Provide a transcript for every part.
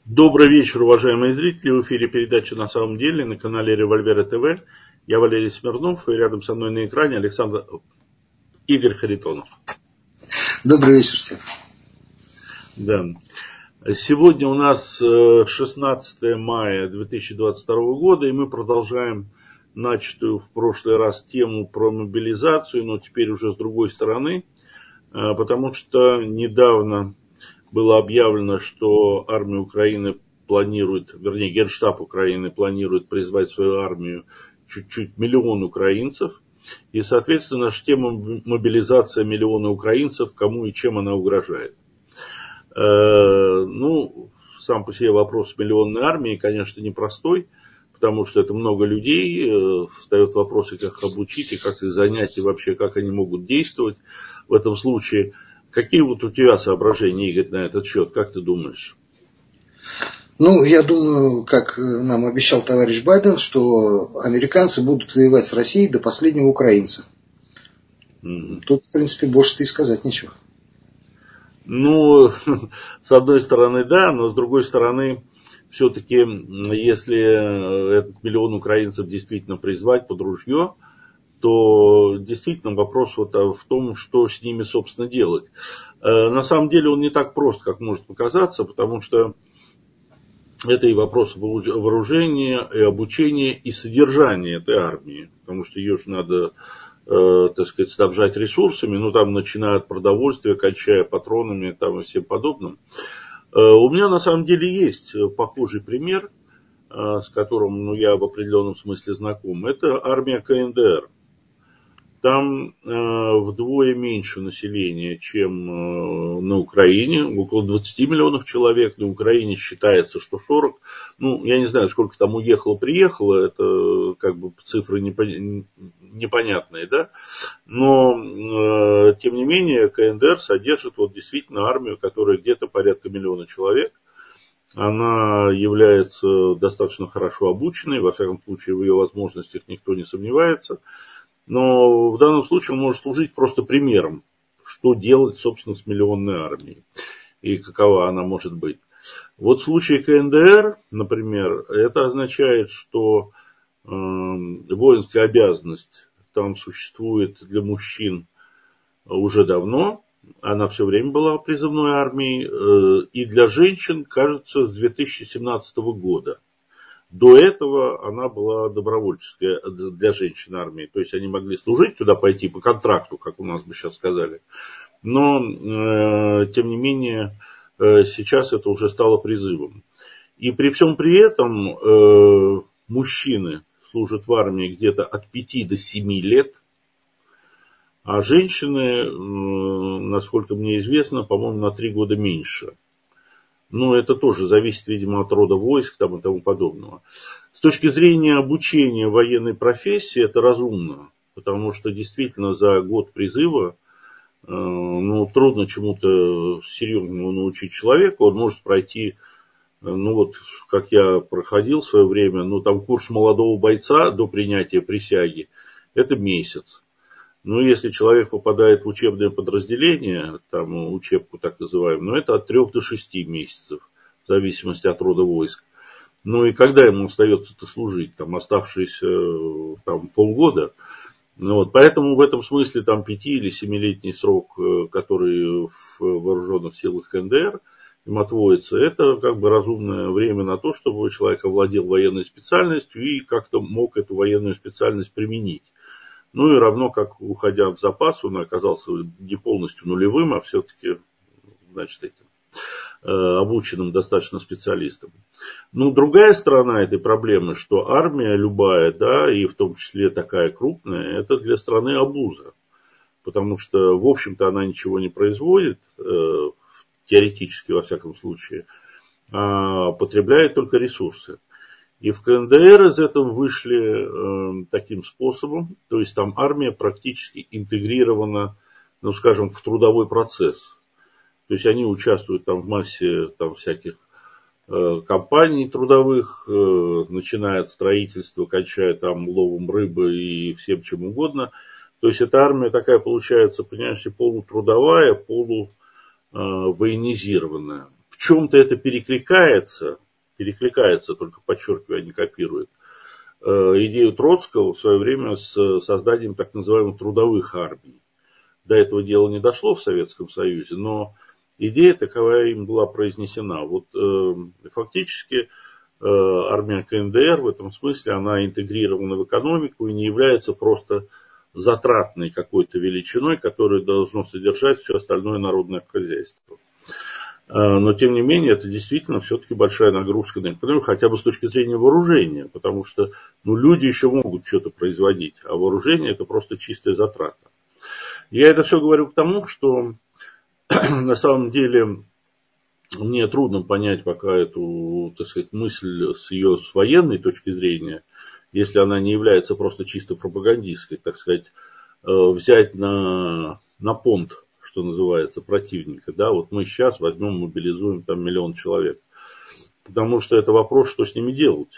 Добрый вечер, уважаемые зрители. В эфире передача «На самом деле» на канале Револьвера ТВ. Я Валерий Смирнов, и рядом со мной на экране Игорь Харитонов. Добрый вечер всем. Да. Сегодня у нас 16 мая 2022 года, и мы продолжаем начатую в прошлый раз тему про мобилизацию, но теперь уже с другой стороны, потому что недавно было объявлено, что армия Украины планирует, вернее, Генштаб Украины планирует призвать в свою армию чуть-чуть 1 миллион украинцев. И, соответственно, наша тема мобилизация миллиона украинцев, кому и чем она угрожает. Сам по себе вопрос миллионной армии, конечно, непростой, потому что это много людей, встают вопросы, как их обучить, и как их занять, и вообще, как они могут действовать в этом случае. Какие вот у тебя соображения, Игорь, на этот счет? Как ты думаешь? Я думаю, как нам обещал товарищ Байден, что американцы будут воевать с Россией до последнего украинца. Тут, в принципе, больше-то и сказать нечего. С одной стороны, да, но с другой стороны, все-таки, если этот 1 миллион украинцев действительно призвать под ружье, то действительно вопрос в том, что с ними, собственно, делать. На самом деле он не так прост, как может показаться, потому что это и вопрос вооружения, и обучения, и содержания этой армии, потому что ее же надо, снабжать ресурсами, там начиная от продовольствия, кончая патронами и всем подобным. У меня на самом деле есть похожий пример, с которым я в определенном смысле знаком. Это армия КНДР. Там вдвое меньше населения, чем на Украине, около 20 миллионов человек. На Украине считается, что 40. Я не знаю, сколько там уехало-приехало, это цифры непонятные, да. Но, тем не менее, КНДР содержит действительно армию, которая где-то порядка 1 миллиона человек. Она является достаточно хорошо обученной, во всяком случае, в ее возможностях никто не сомневается. Но в данном случае он может служить просто примером, что делать, собственно, с миллионной армией и какова она может быть. В случае КНДР, например, это означает, что воинская обязанность там существует для мужчин уже давно, она все время была призывной армией, и для женщин, кажется, с 2017 года. До этого она была добровольческая для женщин армии. То есть они могли служить, туда пойти по контракту, как у нас бы сейчас сказали. Но, тем не менее, сейчас это уже стало призывом. И при всем при этом мужчины служат в армии где-то от 5 до 7 лет. А женщины, насколько мне известно, по-моему, на 3 года меньше. Это тоже зависит, видимо, от рода войск и тому подобного. С точки зрения обучения военной профессии это разумно, потому что действительно за год призыва трудно чему-то серьезному научить человека. Он может пройти, как я проходил в свое время, курс молодого бойца до принятия присяги, это месяц. Если человек попадает в учебное подразделение, учебку так называемую, это от 3 до 6 месяцев, в зависимости от рода войск. И когда ему остается-то служить, оставшиеся полгода. Поэтому в этом смысле 5- или 7-летний срок, который в вооруженных силах КНДР им отводится, это разумное время на то, чтобы человек овладел военной специальностью и как-то мог эту военную специальность применить. И равно как, уходя в запас, он оказался не полностью нулевым, а все-таки, обученным достаточно специалистом. Другая сторона этой проблемы, что армия любая, да, и в том числе такая крупная, это для страны обуза. Потому что, в общем-то, она ничего не производит, теоретически, во всяком случае, а потребляет только ресурсы. И в КНДР из этого вышли таким способом, то есть там армия практически интегрирована, в трудовой процесс. То есть они участвуют в массе всяких компаний трудовых, начиная от строительства, кончая ловом рыбы и всем чем угодно. То есть эта армия такая получается, понимаешь, полутрудовая, полувоенизированная. В чем-то это перекликается, только подчеркиваю, а не копирует, идею Троцкого в свое время с созданием так называемых трудовых армий. До этого дела не дошло в Советском Союзе, но идея таковая им была произнесена. Вот фактически армия КНДР в этом смысле, она интегрирована в экономику и не является просто затратной какой-то величиной, которая должно содержать все остальное народное хозяйство. Но, тем не менее, это действительно все-таки большая нагрузка на экономику, хотя бы с точки зрения вооружения, потому что люди еще могут что-то производить, а вооружение это просто чистая затрата. Я это все говорю к тому, что на самом деле мне трудно понять пока эту, так сказать, мысль с военной точки зрения, если она не является просто чисто пропагандистской, так сказать, взять на понт, что называется, противника. Да, вот мы сейчас возьмем, мобилизуем там 1 миллион человек. Потому что это вопрос, что с ними делать.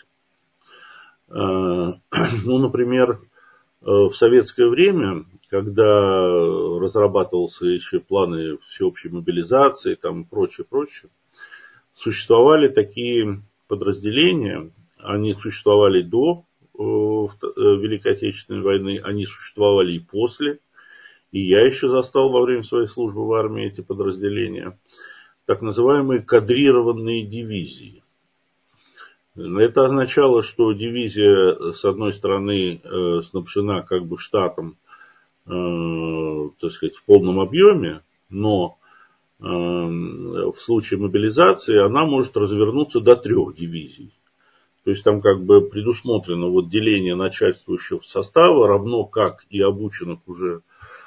Например, в советское время, когда разрабатывался еще планы всеобщей мобилизации, там прочее, существовали такие подразделения, они существовали до Великой Отечественной войны, они существовали и после. И я еще застал во время своей службы в армии эти подразделения. Так называемые кадрированные дивизии. Это означало, что дивизия, с одной стороны, снабжена как бы штатом, так сказать, в полном объеме, но в случае мобилизации она может развернуться до 3 дивизий. То есть там как бы предусмотрено вот деление начальствующего состава, равно как и обученных уже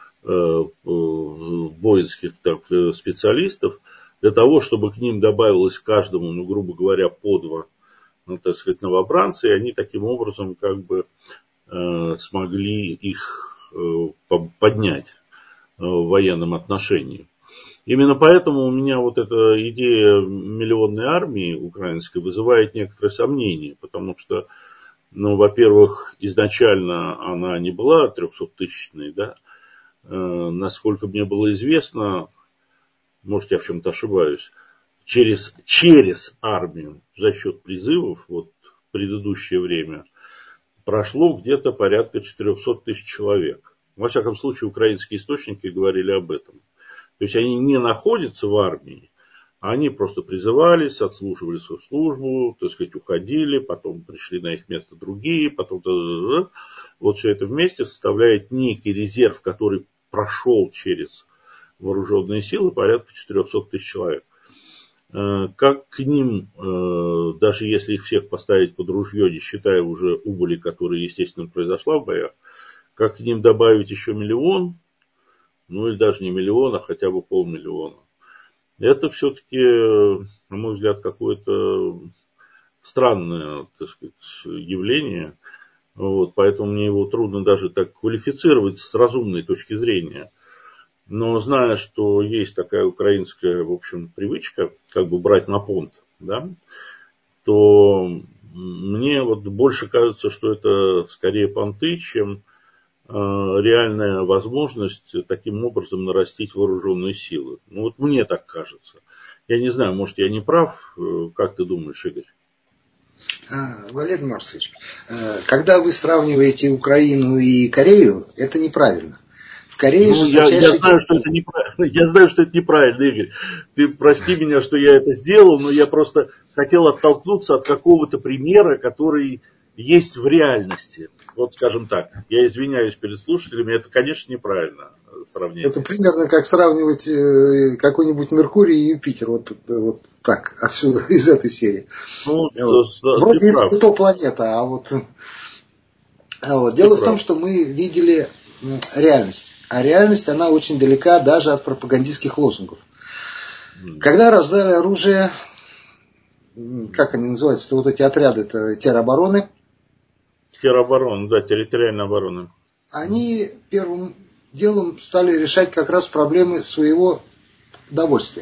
воинских специалистов, для того, чтобы к ним добавилось каждому, грубо говоря, по 2, так сказать, новобранцы, и они таким образом как бы смогли их поднять в военном отношении. Именно поэтому у меня вот эта идея миллионной армии украинской вызывает некоторые сомнения, потому что, во-первых, изначально она не была 300-тысячной, да. Насколько мне было известно, может, я в чем-то ошибаюсь, через армию за счет призывов вот, в предыдущее время прошло где-то порядка 400 тысяч человек. Во всяком случае, украинские источники говорили об этом. То есть они не находятся в армии, они просто призывались, отслуживали свою службу, так сказать, уходили, потом пришли на их место другие, потом... Вот все это вместе составляет некий резерв, который прошел через вооруженные силы, порядка 400 тысяч человек. Как к ним, даже если их всех поставить под ружье, не считая уже убыли, которая, естественно, произошла в боях, как к ним добавить еще 1 миллион, или даже не 1 миллион, а хотя бы 500 000. Это все-таки, на мой взгляд, какое-то странное, так сказать, явление. Вот, поэтому мне его трудно даже так квалифицировать с разумной точки зрения. Но зная, что есть такая украинская, в общем, привычка, как бы брать на понт, да, то мне вот больше кажется, что это скорее понты, чем реальная возможность таким образом нарастить вооруженные силы. Вот мне так кажется. Я не знаю, может, я не прав. Как ты думаешь, Игорь? Валерий Марсович, когда вы сравниваете Украину и Корею, это неправильно. В Корее же я знаю, что это неправильно. Я знаю, что это неправильно, Игорь. Ты прости меня, что я это сделал, но я просто хотел оттолкнуться от какого-то примера, который есть в реальности. Вот скажем так. Я извиняюсь перед слушателями, это, конечно, неправильно сравнение. Это примерно как сравнивать какой-нибудь Меркурий и Юпитер. Вот так, отсюда, из этой серии. Вроде это не то планета, а вот... Дело в том, что мы видели реальность. А реальность, она очень далека даже от пропагандистских лозунгов. Когда раздали оружие, как они называются, вот эти отряды, это теробороны. Тероборона, да, территориальная оборона. Они первым делом стали решать как раз проблемы своего довольствия.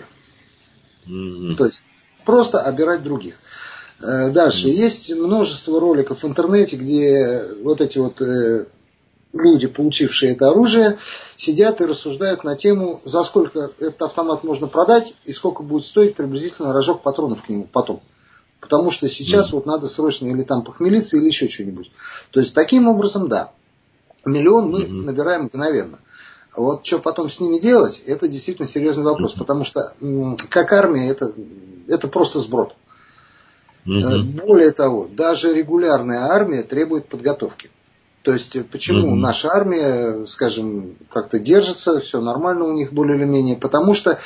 То есть просто обирать других. Дальше. Есть множество роликов в интернете, где вот эти вот люди, получившие это оружие, сидят и рассуждают на тему, за сколько этот автомат можно продать и сколько будет стоить приблизительно рожок патронов к нему потом. Потому что сейчас вот надо срочно или там похмелиться, или еще что-нибудь. То есть таким образом, да, миллион мы набираем мгновенно. Вот что потом с ними делать, это действительно серьезный вопрос. Потому что как армия, это просто сброд. Более того, даже регулярная армия требует подготовки. То есть, почему наша армия, скажем, как-то держится, все нормально у них более или менее, потому что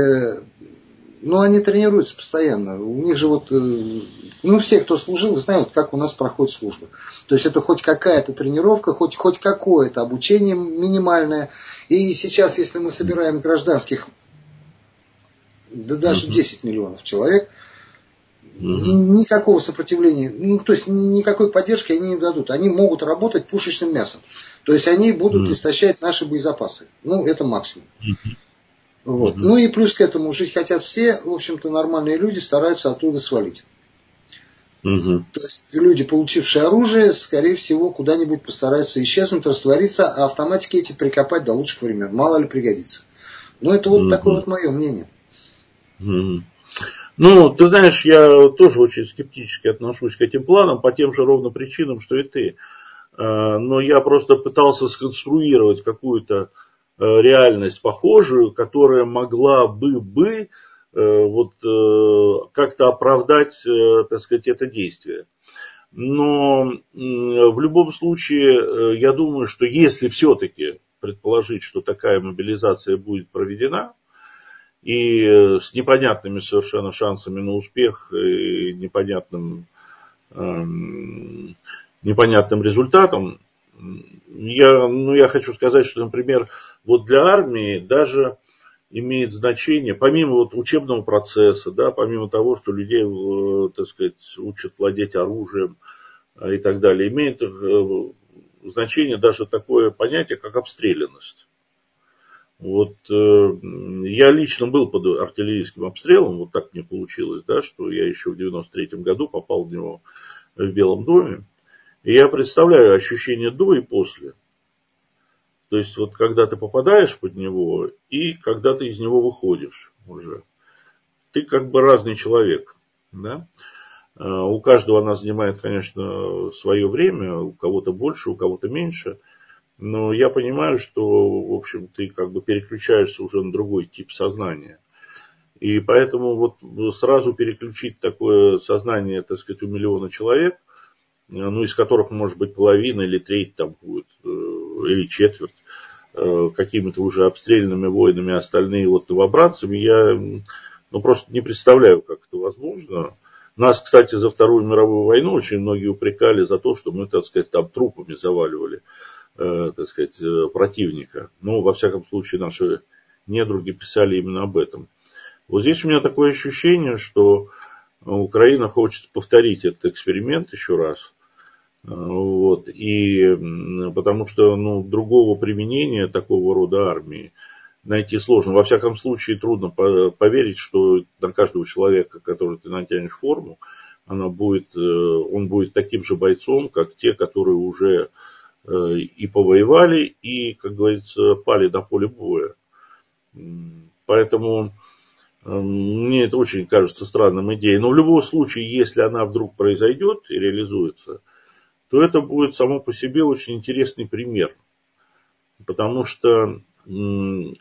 они тренируются постоянно. У них же все, кто служил, знают, как у нас проходит служба. То есть, это хоть какая-то тренировка, хоть какое-то обучение минимальное. И сейчас, если мы собираем гражданских, да даже 10 миллионов человек, никакого сопротивления, то есть никакой поддержки они не дадут. Они могут работать пушечным мясом. То есть они будут истощать наши боезапасы. Это максимум. Вот. И плюс к этому жить хотят все, в общем-то, нормальные люди стараются оттуда свалить. То есть люди, получившие оружие, скорее всего, куда-нибудь постараются исчезнуть, раствориться, а автоматики эти прикопать до лучших времен. Мало ли пригодится. Это такое мое мнение. Ты знаешь, я тоже очень скептически отношусь к этим планам по тем же ровно причинам, что и ты. Но я просто пытался сконструировать какую-то реальность похожую, которая могла бы как-то оправдать, так сказать, это действие. Но в любом случае, я думаю, что если все-таки предположить, что такая мобилизация будет проведена, и с непонятными совершенно шансами на успех и непонятным результатом, я хочу сказать, что, например, для армии даже имеет значение, помимо учебного процесса, да, помимо того, что людей, так сказать, учат владеть оружием и так далее, имеет значение даже такое понятие, как обстрелянность. Я лично был под артиллерийским обстрелом, так мне получилось, да, что я еще в 93-м году попал в него в Белом доме. И я представляю ощущение до и после. То есть, когда ты попадаешь под него и когда ты из него выходишь уже. Ты как бы разный человек, да. У каждого она занимает, конечно, свое время, у кого-то больше, у кого-то меньше. Но я понимаю, что, в общем, ты как бы переключаешься уже на другой тип сознания. И поэтому сразу переключить такое сознание, так сказать, у миллиона человек, из которых, может быть, половина или треть там будет, или четверть, какими-то уже обстрелянными воинами, а остальные новобранцами, я просто не представляю, как это возможно. Нас, кстати, за Вторую мировую войну очень многие упрекали за то, что мы, так сказать, там трупами заваливали, так сказать, противника. Во всяком случае, наши недруги писали именно об этом. Здесь у меня такое ощущение, что Украина хочет повторить этот эксперимент еще раз. И потому что другого применения такого рода армии найти сложно. Во всяком случае, трудно поверить, что на каждого человека, который ты натянешь форму, он будет таким же бойцом, как те, которые уже и повоевали, и, как говорится, пали на поле боя. Поэтому мне это очень кажется странным идеей. Но в любом случае, если она вдруг произойдет и реализуется, то это будет само по себе очень интересный пример. Потому что, мы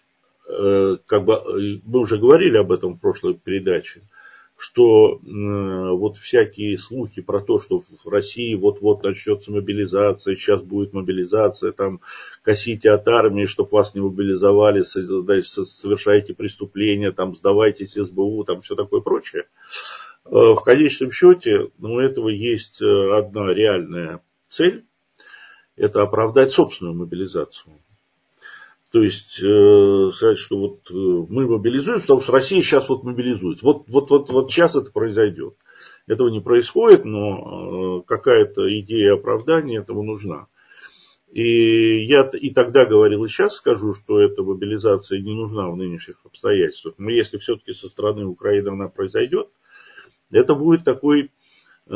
уже говорили об этом в прошлой передаче, что всякие слухи про то, что в России вот-вот начнется мобилизация, сейчас будет мобилизация, там косите от армии, чтобы вас не мобилизовали, совершайте преступления, там сдавайтесь СБУ, там все такое прочее. В конечном счете, у этого есть одна реальная цель, это оправдать собственную мобилизацию. То есть, сказать, что мы мобилизуем, потому что Россия сейчас мобилизуется. Вот сейчас это произойдет. Этого не происходит, но какая-то идея оправдания этому нужна. И я и тогда говорил, и сейчас скажу, что эта мобилизация не нужна в нынешних обстоятельствах. Но если все-таки со стороны Украины она произойдет, это будет такой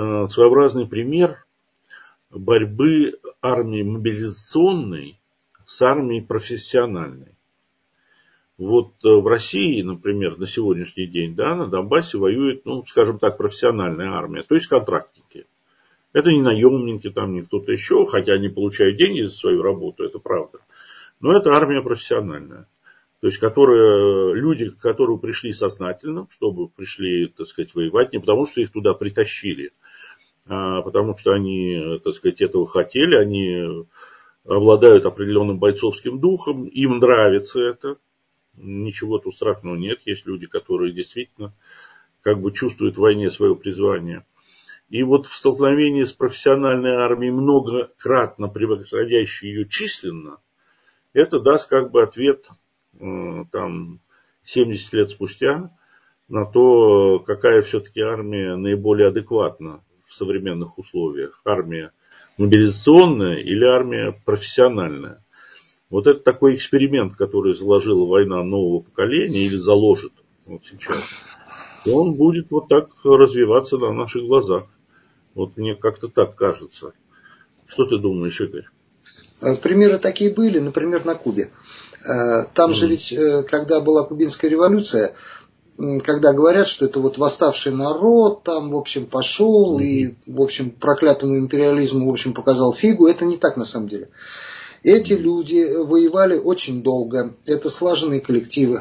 своеобразный пример борьбы армии мобилизационной с армией профессиональной. Вот в России, например, на сегодняшний день, да, на Донбассе воюет, ну, скажем так, профессиональная армия, то есть контрактники. Это не наемники, там не кто-то еще, хотя они получают деньги за свою работу, это правда. Но это армия профессиональная. То есть, люди, которые пришли сознательно, чтобы пришли, так сказать, воевать, не потому, что их туда притащили, а потому что они, так сказать, этого хотели, они обладают определенным бойцовским духом, им нравится это. Ничего тут страшного нет. Есть люди, которые действительно как бы чувствуют в войне свое призвание. И вот в столкновении с профессиональной армией, многократно превосходящей ее численно, это даст как бы ответ там 70 лет спустя на то, какая все-таки армия наиболее адекватна в современных условиях. Армия мобилизационная или армия профессиональная. Вот это такой эксперимент, который заложила война нового поколения или заложит вот сейчас. И он будет вот так развиваться на наших глазах. Вот мне как-то так кажется. Что ты думаешь, Игорь? Примеры такие были, например, на Кубе. Там же ведь, когда была кубинская революция, когда говорят, что это вот восставший народ, там, в общем, пошел и, в общем, проклятому империализму, в общем, показал фигу, это не так на самом деле. Эти люди воевали очень долго, это слаженные коллективы.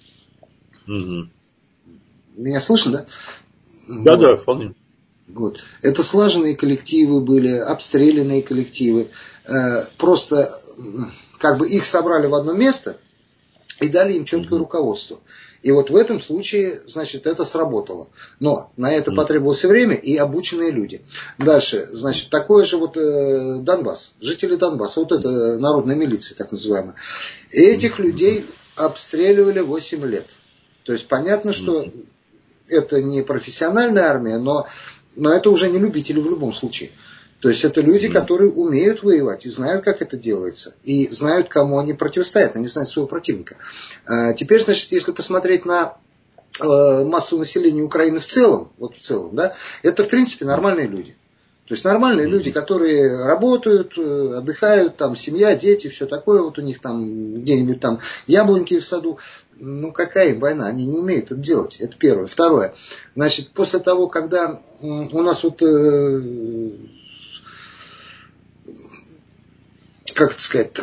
Меня слышно, да? Да, да, вполне. Вот. Это слаженные коллективы были, обстрелянные коллективы. Просто как бы их собрали в одно место и дали им четкое руководство. И вот в этом случае, значит, это сработало. Но на это потребовалось время и обученные люди. Дальше, значит, такое же вот Донбасс, жители Донбасса, вот это народная милиция, так называемая. Этих людей обстреливали 8 лет. То есть понятно, что это не профессиональная армия, но это уже не любители в любом случае. То есть это люди, которые умеют воевать и знают, как это делается. И знают, кому они противостоят, они знают своего противника. Теперь, значит, если посмотреть на массу населения Украины в целом, да, это в принципе нормальные люди. То есть нормальные люди, которые работают, отдыхают, там семья, дети, все такое, вот у них там где-нибудь там яблоньки в саду. Ну какая им война, они не умеют это делать, это первое. Второе, значит, после того, когда у нас вот, как это сказать-то,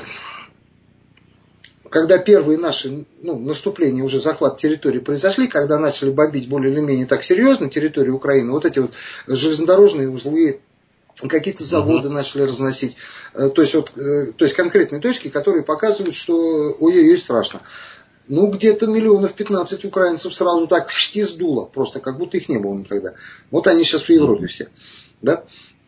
когда первые наши наступления, уже захват территории произошли, когда начали бомбить более или менее так серьезно территорию Украины, вот эти вот железнодорожные узлы, какие-то заводы начали разносить. То есть конкретные точки, которые показывают, что ой-ой-ой, страшно. Ну, где-то 15 украинцев сразу так и сдуло, просто как будто их не было никогда. Вот они сейчас в Европе все. Да?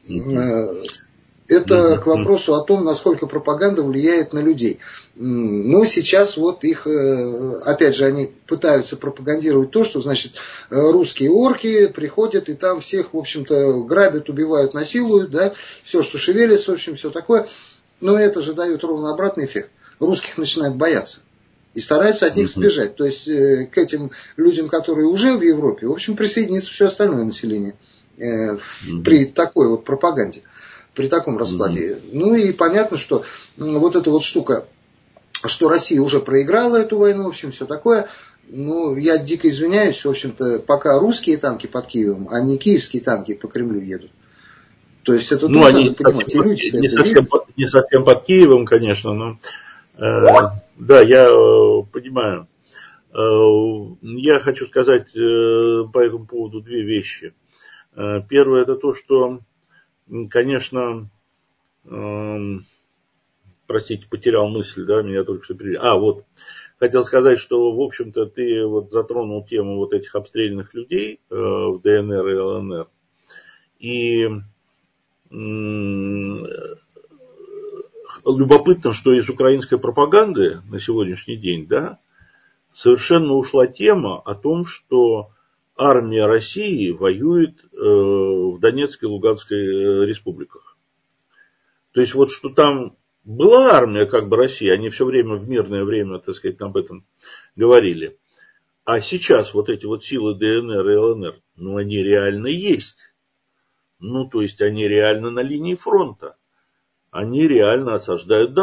Это к вопросу о том, насколько пропаганда влияет на людей. Но сейчас вот их, опять же, они пытаются пропагандировать то, что, значит, русские орки приходят и там всех, в общем-то, грабят, убивают, насилуют, да, все, что шевелится, в общем, все такое. Но это же дает ровно обратный эффект. Русских начинают бояться. И стараются от них сбежать. То есть к этим людям, которые уже в Европе, в общем, присоединится все остальное население при такой вот пропаганде, при таком раскладе. Ну и понятно, что вот эта вот штука, что Россия уже проиграла эту войну, в общем, все такое. Ну, я дико извиняюсь, в общем-то, пока русские танки под Киевом, а не киевские танки по Кремлю едут. То есть это тоже они надо понимать. И люди не совсем под Киевом, конечно, но да, я понимаю. Я хочу сказать по этому поводу две вещи. Первое, это то, что, конечно, простите, потерял мысль, да, меня только что перевели. Вот, хотел сказать, что, в общем-то, ты вот затронул тему вот этих обстрелянных людей в ДНР и ЛНР. И любопытно, что из украинской пропаганды на сегодняшний день, да, совершенно ушла тема о том, что армия России воюет в Донецкой и Луганской республиках. То есть вот что там была армия как бы России, они все время в мирное время, так сказать, об этом говорили. А сейчас вот эти вот силы ДНР и ЛНР, они реально есть. То есть они реально на линии фронта. они реально осаждают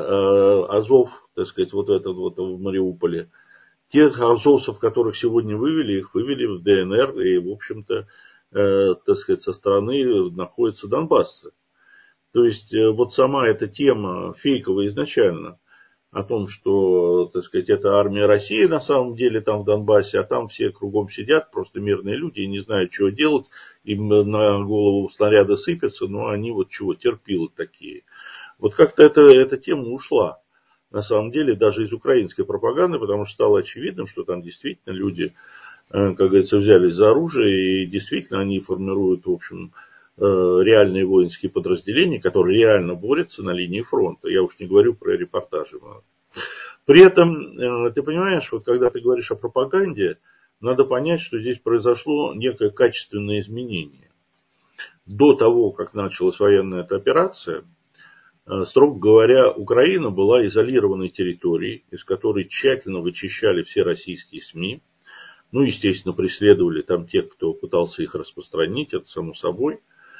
Азов, так сказать, вот этот вот в Мариуполе. Тех азовцев, которых сегодня вывели, их вывели в ДНР, и, в общем-то, так сказать, со стороны находятся донбассы. То есть, вот сама эта тема фейковая изначально, о том, что, так сказать, это армия России на самом деле там в Донбассе, а там все кругом сидят, просто мирные люди, и не знают, чего делать, им на голову снаряды сыпятся, но они вот чего, терпилы такие. Вот как-то эта тема ушла, на самом деле, даже из украинской пропаганды, потому что стало очевидным, что там действительно люди, как говорится, взялись за оружие, и действительно они формируют, в общем, реальные воинские подразделения, которые реально борются на линии фронта. Я уж не говорю про репортажи. При этом, ты понимаешь, вот когда ты говоришь о пропаганде, надо понять, что здесь произошло некое качественное изменение. До того, как началась военная эта операция, строго говоря, Украина была изолированной территорией, из которой тщательно вычищали все российские СМИ. Ну, естественно, преследовали там тех, кто пытался их распространить, это само собой.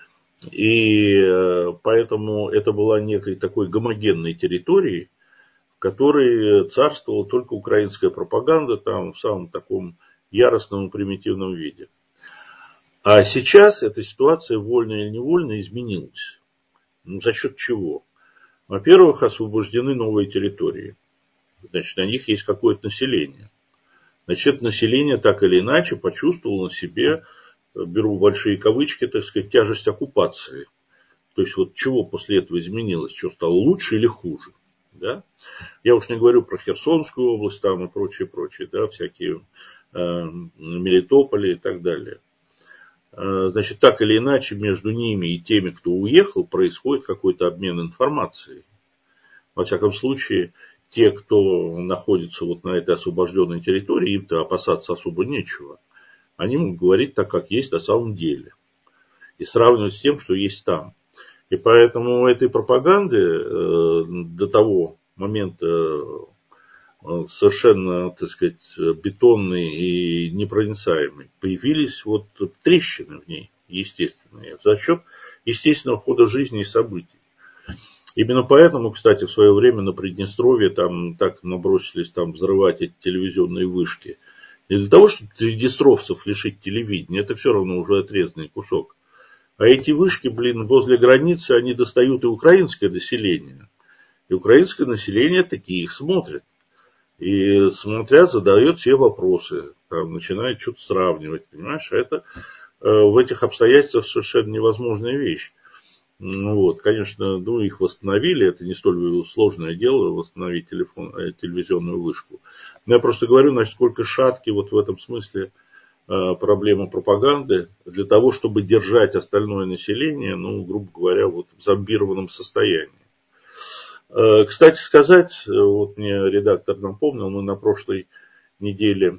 И поэтому это была некой такой гомогенной территорией, в которой царствовала только украинская пропаганда там в самом таком яростном и примитивном виде. А сейчас эта ситуация, вольно или невольно, изменилась. Ну, за счет чего? Во-первых, освобождены новые территории. Значит, на них есть какое-то население. Значит, это население так или иначе почувствовало на себе, беру большие кавычки, так сказать, тяжесть оккупации. То есть, вот чего после этого изменилось? Что стало лучше или хуже? Да? Я уж не говорю про Херсонскую область там и прочее, да, всякие Мелитополи и так далее. Значит, так или иначе, между ними и теми, кто уехал, происходит какой-то обмен информацией. Во всяком случае, те, кто находится вот на этой освобожденной территории, им-то опасаться особо нечего. Они могут говорить так, как есть на самом деле. И сравнивать с тем, что есть там. И поэтому у этой пропаганды до того момента совершенно, так сказать, бетонной и непроницаемой появились вот трещины в ней, естественные, за счет естественного хода жизни и событий. Именно поэтому, кстати, в свое время на Приднестровье там так набросились там взрывать эти телевизионные вышки. Не для того, чтобы приднестровцев лишить телевидения, это все равно уже отрезанный кусок. А эти вышки, возле границы, они достают и украинское население. И украинское население такие их смотрит. И смотря, задает все вопросы. Там, начинает что-то сравнивать. Понимаешь, а это в этих обстоятельствах совершенно невозможная вещь. Вот, конечно, их восстановили. Это не столь сложное дело, восстановить телевизионную вышку. Но я просто говорю, насколько шатки вот в этом смысле проблема пропаганды для того, чтобы держать остальное население, грубо говоря, вот в зомбированном состоянии. Кстати сказать, вот мне редактор напомнил, мы на прошлой неделе,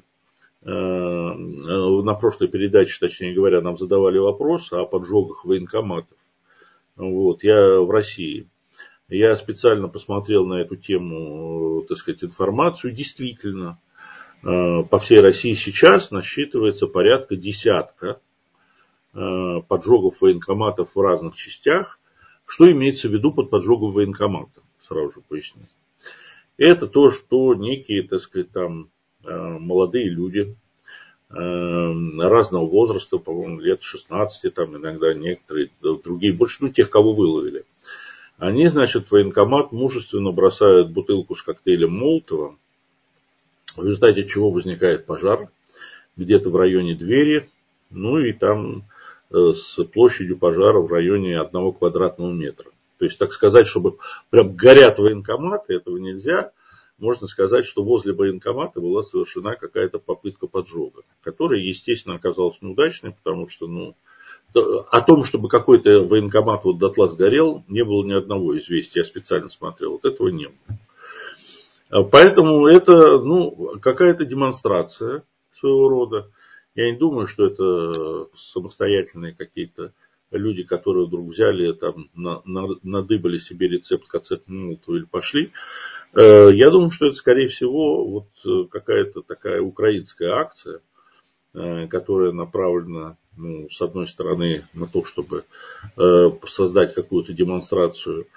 на прошлой передаче, точнее говоря, нам задавали вопрос о поджогах военкоматов. Вот, я в России. Я специально посмотрел на эту тему, так сказать, информацию. Действительно, по всей России сейчас насчитывается порядка десятка поджогов военкоматов в разных частях. Что имеется в виду под поджогом военкомата? Сразу же поясню. Это то, что некие, так сказать, там молодые люди разного возраста, по-моему, лет 16, там иногда некоторые, другие больше, тех, кого выловили. Они, значит, в военкомат мужественно бросают бутылку с коктейлем Молотова, в результате чего возникает пожар где-то в районе двери, и там с площадью пожара в районе 1 квадратного метра. То есть, так сказать, чтобы прям горят военкоматы, этого нельзя. Можно сказать, что возле военкомата была совершена какая-то попытка поджога, которая, естественно, оказалась неудачной, потому что, о том, чтобы какой-то военкомат вот дотла сгорел, не было ни одного известия. Я специально смотрел, вот этого не было. Поэтому это, какая-то демонстрация своего рода. Я не думаю, что это самостоятельные какие-то люди, которые вдруг взяли, там, надыбали себе рецепт Молотова или пошли. Я думаю, что это, скорее всего, вот какая-то такая украинская акция, которая направлена, с одной стороны, на то, чтобы создать какую-то демонстрацию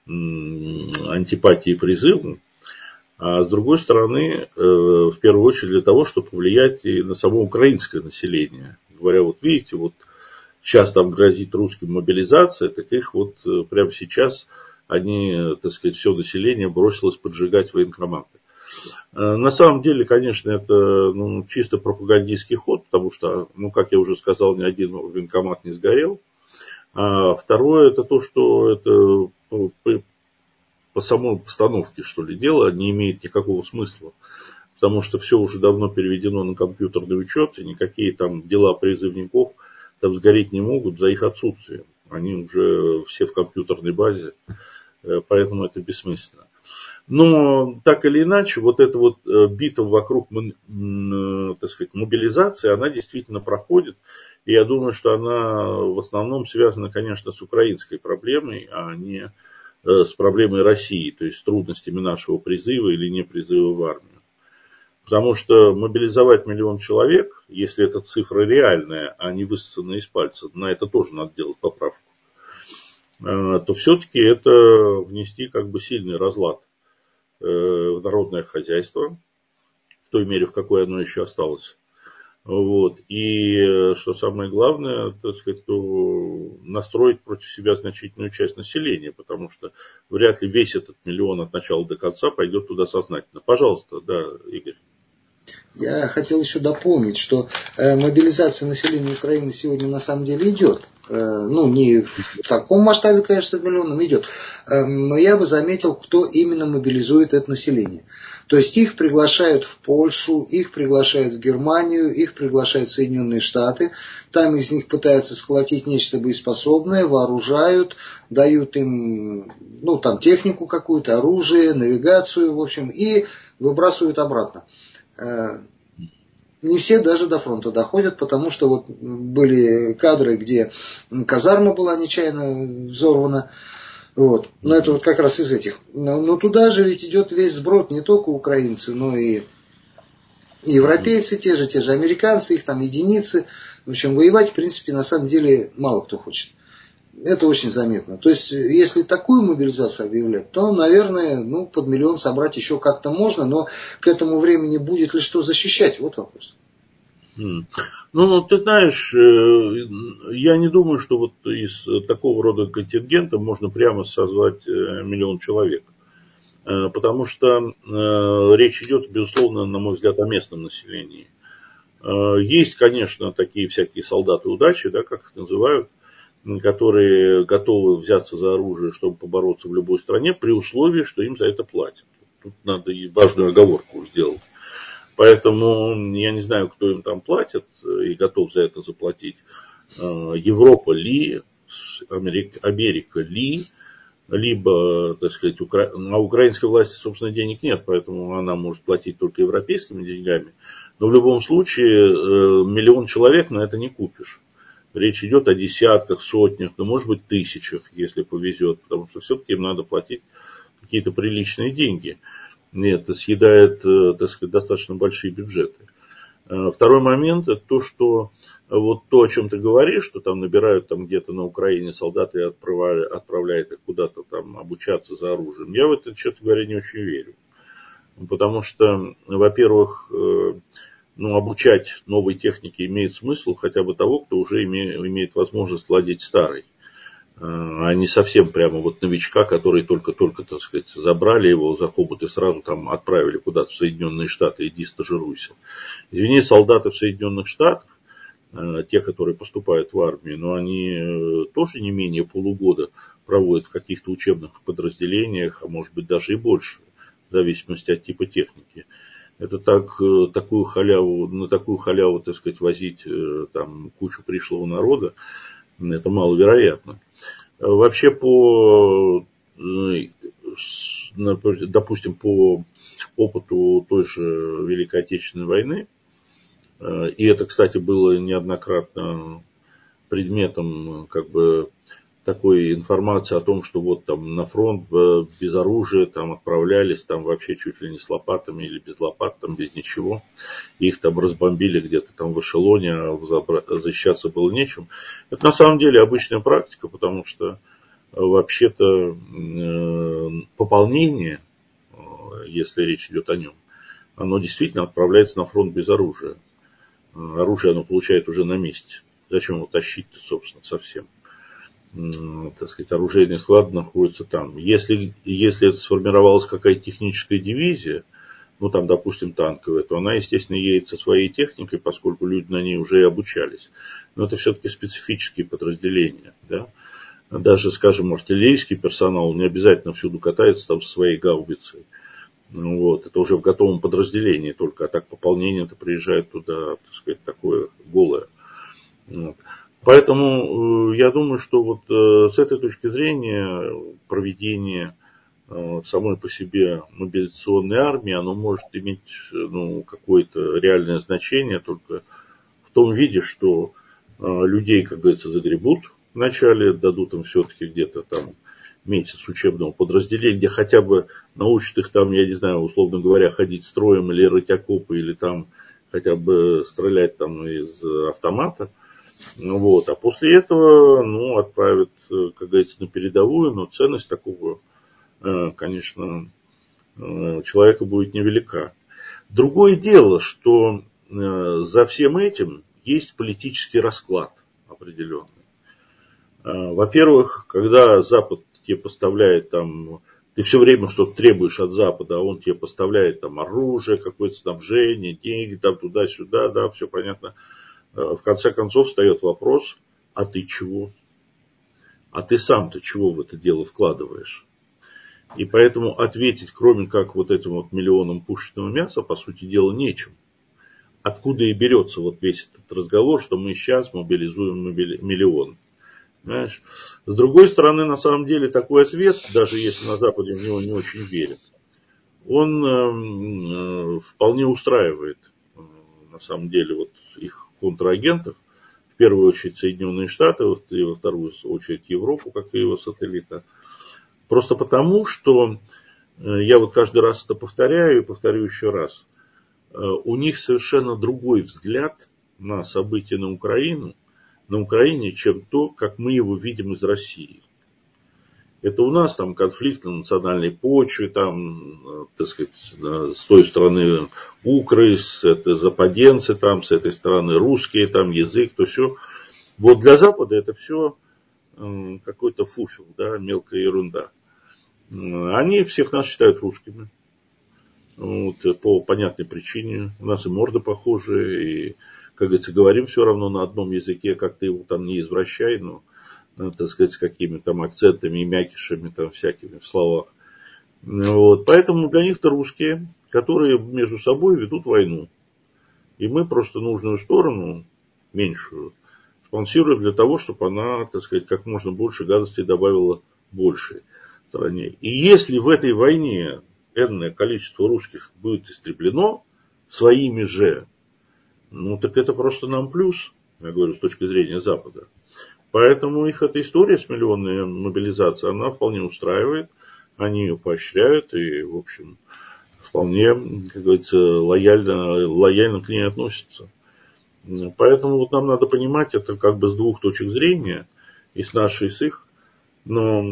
антипатии призыву, а с другой стороны, в первую очередь для того, чтобы повлиять и на само украинское население. Говоря, вот видите, вот сейчас там грозит русским мобилизация, так их вот прямо сейчас они, так сказать, все население бросилось поджигать военкоматы. На самом деле, конечно, это чисто пропагандистский ход, потому что, как я уже сказал, ни один военкомат не сгорел. А второе, это то, что это по самой постановке, что ли, дело не имеет никакого смысла. Потому что все уже давно переведено на компьютерный учет, и никакие там дела призывников там сгореть не могут за их отсутствием. Они уже все в компьютерной базе, поэтому это бессмысленно. Но так или иначе, вот эта вот битва вокруг, так сказать, мобилизации, она действительно проходит. И я думаю, что она в основном связана, конечно, с украинской проблемой, а не с проблемой России, то есть с трудностями нашего призыва или не призыва в армию. Потому что мобилизовать 1 миллион человек, если эта цифра реальная, а не высосанная из пальца, на это тоже надо делать поправку, то все-таки это внести как бы сильный разлад в народное хозяйство, в той мере, в какой оно еще осталось. Вот. И что самое главное, так сказать, то настроить против себя значительную часть населения, потому что вряд ли весь этот 1 миллион от начала до конца пойдет туда сознательно. Пожалуйста, да, Игорь. Я хотел еще дополнить, что мобилизация населения Украины сегодня на самом деле идет. Не в таком масштабе, конечно, миллионом идет. Но я бы заметил, кто именно мобилизует это население. То есть их приглашают в Польшу, их приглашают в Германию, их приглашают в Соединенные Штаты. Там из них пытаются сколотить нечто боеспособное, вооружают, дают им технику какую-то, оружие, навигацию, в общем, и выбрасывают обратно. Не все даже до фронта доходят, потому что вот были кадры, где казарма была нечаянно взорвана. Вот. Но это вот как раз из этих. Но туда же ведь идет весь сброд, не только украинцы, но и европейцы, те же американцы, их там единицы. В общем, воевать, в принципе, на самом деле мало кто хочет. Это очень заметно. То есть, если такую мобилизацию объявлять, то, наверное, под 1 миллион собрать еще как-то можно, но к этому времени будет ли что защищать? Вот вопрос. Ты знаешь, я не думаю, что вот из такого рода контингента можно прямо созвать 1 миллион человек. Потому что речь идет, безусловно, на мой взгляд, о местном населении. Есть, конечно, такие всякие солдаты удачи, да, как их называют, которые готовы взяться за оружие, чтобы побороться в любой стране, при условии, что им за это платят. Тут надо и важную оговорку сделать. Поэтому я не знаю, кто им там платит и готов за это заплатить. Европа ли, Америка ли, либо, так сказать, на украинской власти, собственно, денег нет, поэтому она может платить только европейскими деньгами. Но в любом случае 1 миллион человек на это не купишь. Речь идет о десятках, сотнях, может быть, тысячах, если повезет, потому что все-таки им надо платить какие-то приличные деньги. Это съедает, так сказать, достаточно большие бюджеты. Второй момент, это то, что вот то, о чем ты говоришь, что там набирают там где-то на Украине солдаты и отправляют их куда-то там обучаться за оружием. Я в это, честно говоря, не очень верю. Потому что, во-первых, обучать новой технике имеет смысл хотя бы того, кто уже имеет возможность владеть старой. А не совсем прямо вот новичка, который только-только, так сказать, забрали его за хобот и сразу там отправили куда-то в Соединенные Штаты, иди стажируйся. Извини, солдаты в Соединенных Штатах, те, которые поступают в армию, но они тоже не менее полугода проводят в каких-то учебных подразделениях, а может быть даже и больше, в зависимости от типа техники. Это на такую халяву, так сказать, возить там кучу пришлого народа, это маловероятно. Вообще допустим, по опыту той же Великой Отечественной войны, и это, кстати, было неоднократно предметом такой информации о том, что вот там на фронт без оружия там отправлялись, там вообще чуть ли не с лопатами или без лопат, там без ничего. Их там разбомбили где-то там в эшелоне, а защищаться было нечем. Это на самом деле обычная практика, потому что вообще-то пополнение, если речь идет о нем, оно действительно отправляется на фронт без оружия. Оружие оно получает уже на месте. Зачем его тащить-то, собственно, совсем? Так сказать, оружейный склад находится там. Если это сформировалась какая-то техническая дивизия, ну там, допустим, танковая, то она, естественно, едет со своей техникой, поскольку люди на ней уже и обучались. Но это все-таки специфические подразделения. Да? Даже, скажем, артиллерийский персонал не обязательно всюду катается там со своей гаубицей. Вот, это уже в готовом подразделении только, а так пополнение-то приезжает туда, так сказать, такое голое. Вот. Поэтому я думаю, что вот с этой точки зрения проведение самой по себе мобилизационной армии, оно может иметь какое-то реальное значение только в том виде, что людей, как говорится, загребут вначале, дадут им все-таки где-то там месяц учебного подразделения, где хотя бы научат их там, я не знаю, условно говоря, ходить строем или рыть окопы, или там хотя бы стрелять там из автомата. Вот. А после этого, отправят, как говорится, на передовую, но ценность такого, конечно, человека будет невелика. Другое дело, что за всем этим есть политический расклад определенный. Во-первых, когда Запад тебе поставляет там, ты все время что-то требуешь от Запада, а он тебе поставляет там оружие, какое-то снабжение, деньги там туда-сюда, да, все понятно. В конце концов встает вопрос, а ты чего? А ты сам-то чего в это дело вкладываешь? И поэтому ответить, кроме как вот этим вот миллионам пушечного мяса, по сути дела, нечем. Откуда и берется вот весь этот разговор, что мы сейчас мобилизуем миллион. Понимаешь? С другой стороны, на самом деле, такой ответ, даже если на Западе в него не очень верят, он вполне устраивает, на самом деле, вот их контрагентов, в первую очередь Соединенные Штаты, и во вторую очередь Европу, как и его сателлита. Просто потому, что я вот каждый раз это повторяю и повторю еще раз. У них совершенно другой взгляд на события на Украине, чем то, как мы его видим из России. Это у нас там конфликт на национальной почве, там, так сказать, с той стороны укры, это западенцы, там, с этой стороны русские, там, язык, то все. Вот для Запада это все какой-то фуфел, да, мелкая ерунда. Они всех нас считают русскими. Вот, по понятной причине. У нас и морды похожие, и, как говорится, говорим все равно на одном языке, как ты его там не извращай, но, так сказать, с какими-то там акцентами и мякишами там всякими в словах. Вот, поэтому для них это русские, которые между собой ведут войну. И мы просто нужную сторону, меньшую, спонсируем для того, чтобы она, так сказать, как можно больше гадостей добавила большей стране. И если в этой войне энное количество русских будет истреблено своими же, так это просто нам плюс, я говорю, с точки зрения Запада. Поэтому их эта история с миллионной мобилизацией, она вполне устраивает, они ее поощряют и, в общем, вполне, как говорится, лояльно к ней относятся. Поэтому вот нам надо понимать это как бы с двух точек зрения, и с нашей, и с их. Но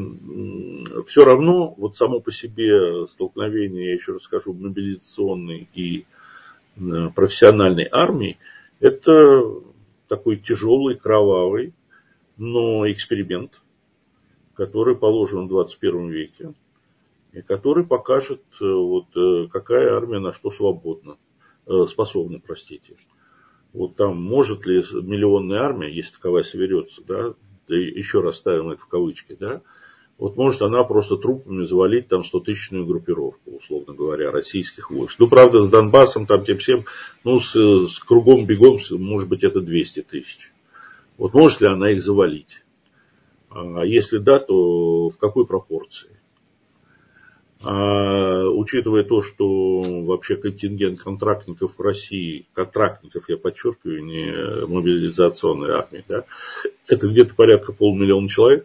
все равно вот само по себе столкновение, я еще раз скажу, мобилизационной и профессиональной армии, это такой тяжелый, кровавый, но эксперимент, который положен в 21 веке, и который покажет, какая армия на что способна, простите. Вот там может ли миллионная армия, если таковая соберется, да, еще раз ставим это в кавычки, да, вот может она просто трупами завалить там 100-тысячную группировку, условно говоря, российских войск. Правда, с Донбассом, там тем всем, с кругом-бегом, может быть, это 200 тысяч. Вот может ли она их завалить? А если да, то в какой пропорции? Учитывая то, что вообще контингент контрактников в России, контрактников, я подчеркиваю, не мобилизационной армии, да, это где-то порядка 500 000 человек,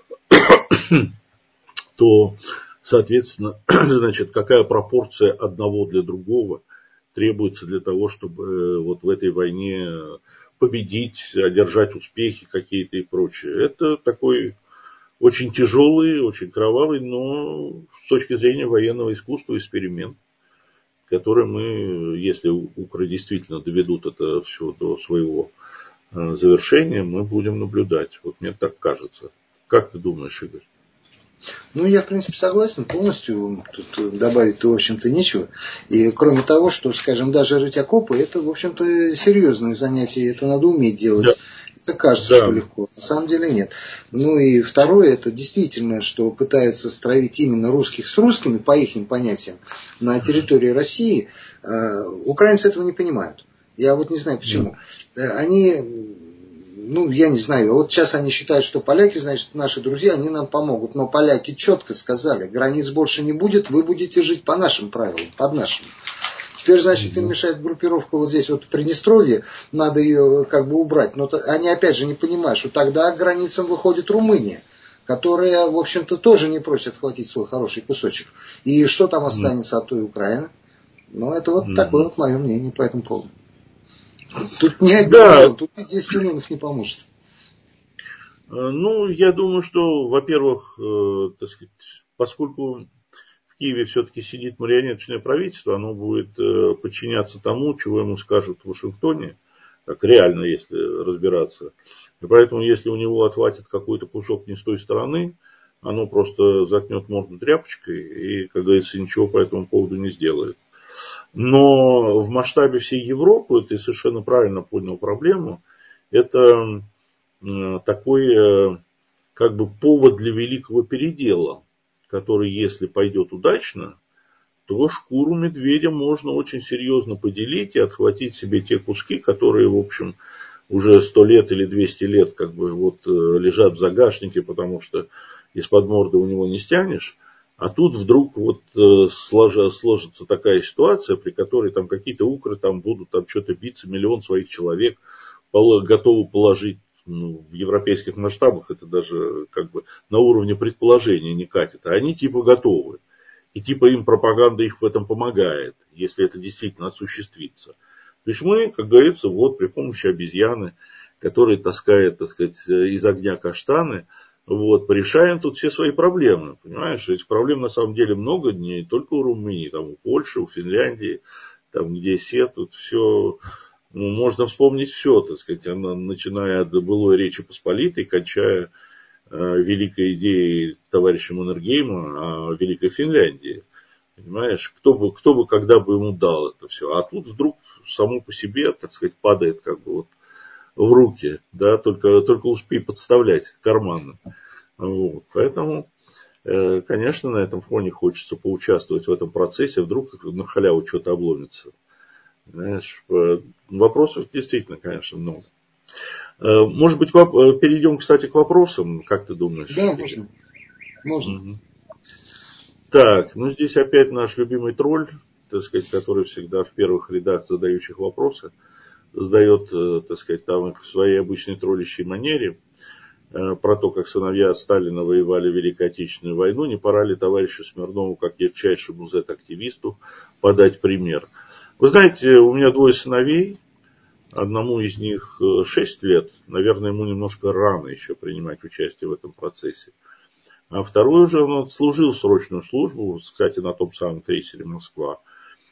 то, соответственно, значит, какая пропорция одного для другого требуется для того, чтобы вот в этой войне победить, одержать успехи какие-то и прочее. Это такой очень тяжелый, очень кровавый, но с точки зрения военного искусства эксперимент, который мы, если укры действительно доведут это все до своего завершения, мы будем наблюдать. Вот мне так кажется. Как ты думаешь, Игорь? Ну, я, в принципе, согласен полностью. Тут добавить-то, в общем-то, нечего. И кроме того, что, скажем, даже рыть окопы, это, в общем-то, серьезное занятие. Это надо уметь делать. Да. Это кажется, Да. что легко. На самом деле нет. Ну и второе, это действительно, что пытаются стравить именно русских с русскими, по их понятиям, на территории России. Украинцы этого не понимают. Я вот не знаю почему. Они... Ну, я не знаю, вот сейчас они считают, что поляки, значит, наши друзья, они нам помогут. Но поляки четко сказали, границ больше не будет, вы будете жить по нашим правилам, под нашим. Теперь, значит, им мешает группировка вот здесь, вот в Приднестровье, надо ее как бы убрать. Но они опять же не понимают, что тогда к границам выходит Румыния, которая, в общем-то, тоже не просит хватить свой хороший кусочек. И что там останется от той Украины? Ну, это вот такое вот мое мнение по этому поводу. Тут не 1 миллион, тут и 10 миллионов не поможет. Ну, я думаю, что, во-первых, так сказать, поскольку в Киеве все-таки сидит марионеточное правительство, оно будет подчиняться тому, чего ему скажут в Вашингтоне, так реально, если разбираться. И поэтому, если у него отхватит какой-то кусок не с той стороны, оно просто заткнет морду тряпочкой и, как говорится, ничего по этому поводу не сделает. Но в масштабе всей Европы, ты совершенно правильно понял проблему, это такой как бы повод для великого передела, который, если пойдет удачно, то шкуру медведя можно очень серьезно поделить и отхватить себе те куски, которые, в общем, уже 100 лет или 200 лет как бы вот лежат в загашнике, потому что из-под морды у него не стянешь. А тут вдруг вот сложится такая ситуация, при которой там какие-то укры там будут там что-то биться, 1 миллион своих человек готовы положить. Ну, в европейских масштабах это даже как бы на уровне предположения не катит. А они типа готовы. И типа им пропаганда их в этом помогает, если это действительно осуществится. То есть мы, как говорится, вот при помощи обезьяны, которая таскает, так сказать, из огня каштаны, вот, порешаем тут все свои проблемы. Понимаешь, этих проблем на самом деле много, не только у Румынии, там у Польши, у Финляндии, там где все, тут все, ну, можно вспомнить все, так сказать, начиная от былой Речи Посполитой, кончая великой идеей товарища Маннергейма о Великой Финляндии. Понимаешь, кто бы когда бы ему дал это все. А тут вдруг само по себе, так сказать, падает как бы вот в руки, да, только успей подставлять карманы. Вот. Поэтому, конечно, на этом фоне хочется поучаствовать в этом процессе, вдруг на халяву что-то обломится. Знаешь, вопросов действительно, конечно, много. Может быть, перейдем, кстати, к вопросам, как ты думаешь? Да, можно. Угу. Так, ну здесь опять наш любимый тролль, так сказать, который всегда в первых рядах задающих вопросы, задает, так сказать, там в своей обычной троллящей манере про то, как сыновья Сталина воевали в Великой Отечественную войну. Не пора ли товарищу Смирнову, как ярчайшему Z-активисту, подать пример? Вы знаете, у меня 2 сыновей, одному из них 6 лет, наверное, ему немножко рано еще принимать участие в этом процессе. А второй уже он отслужил срочную службу, кстати, на том самом крейсере «Москва».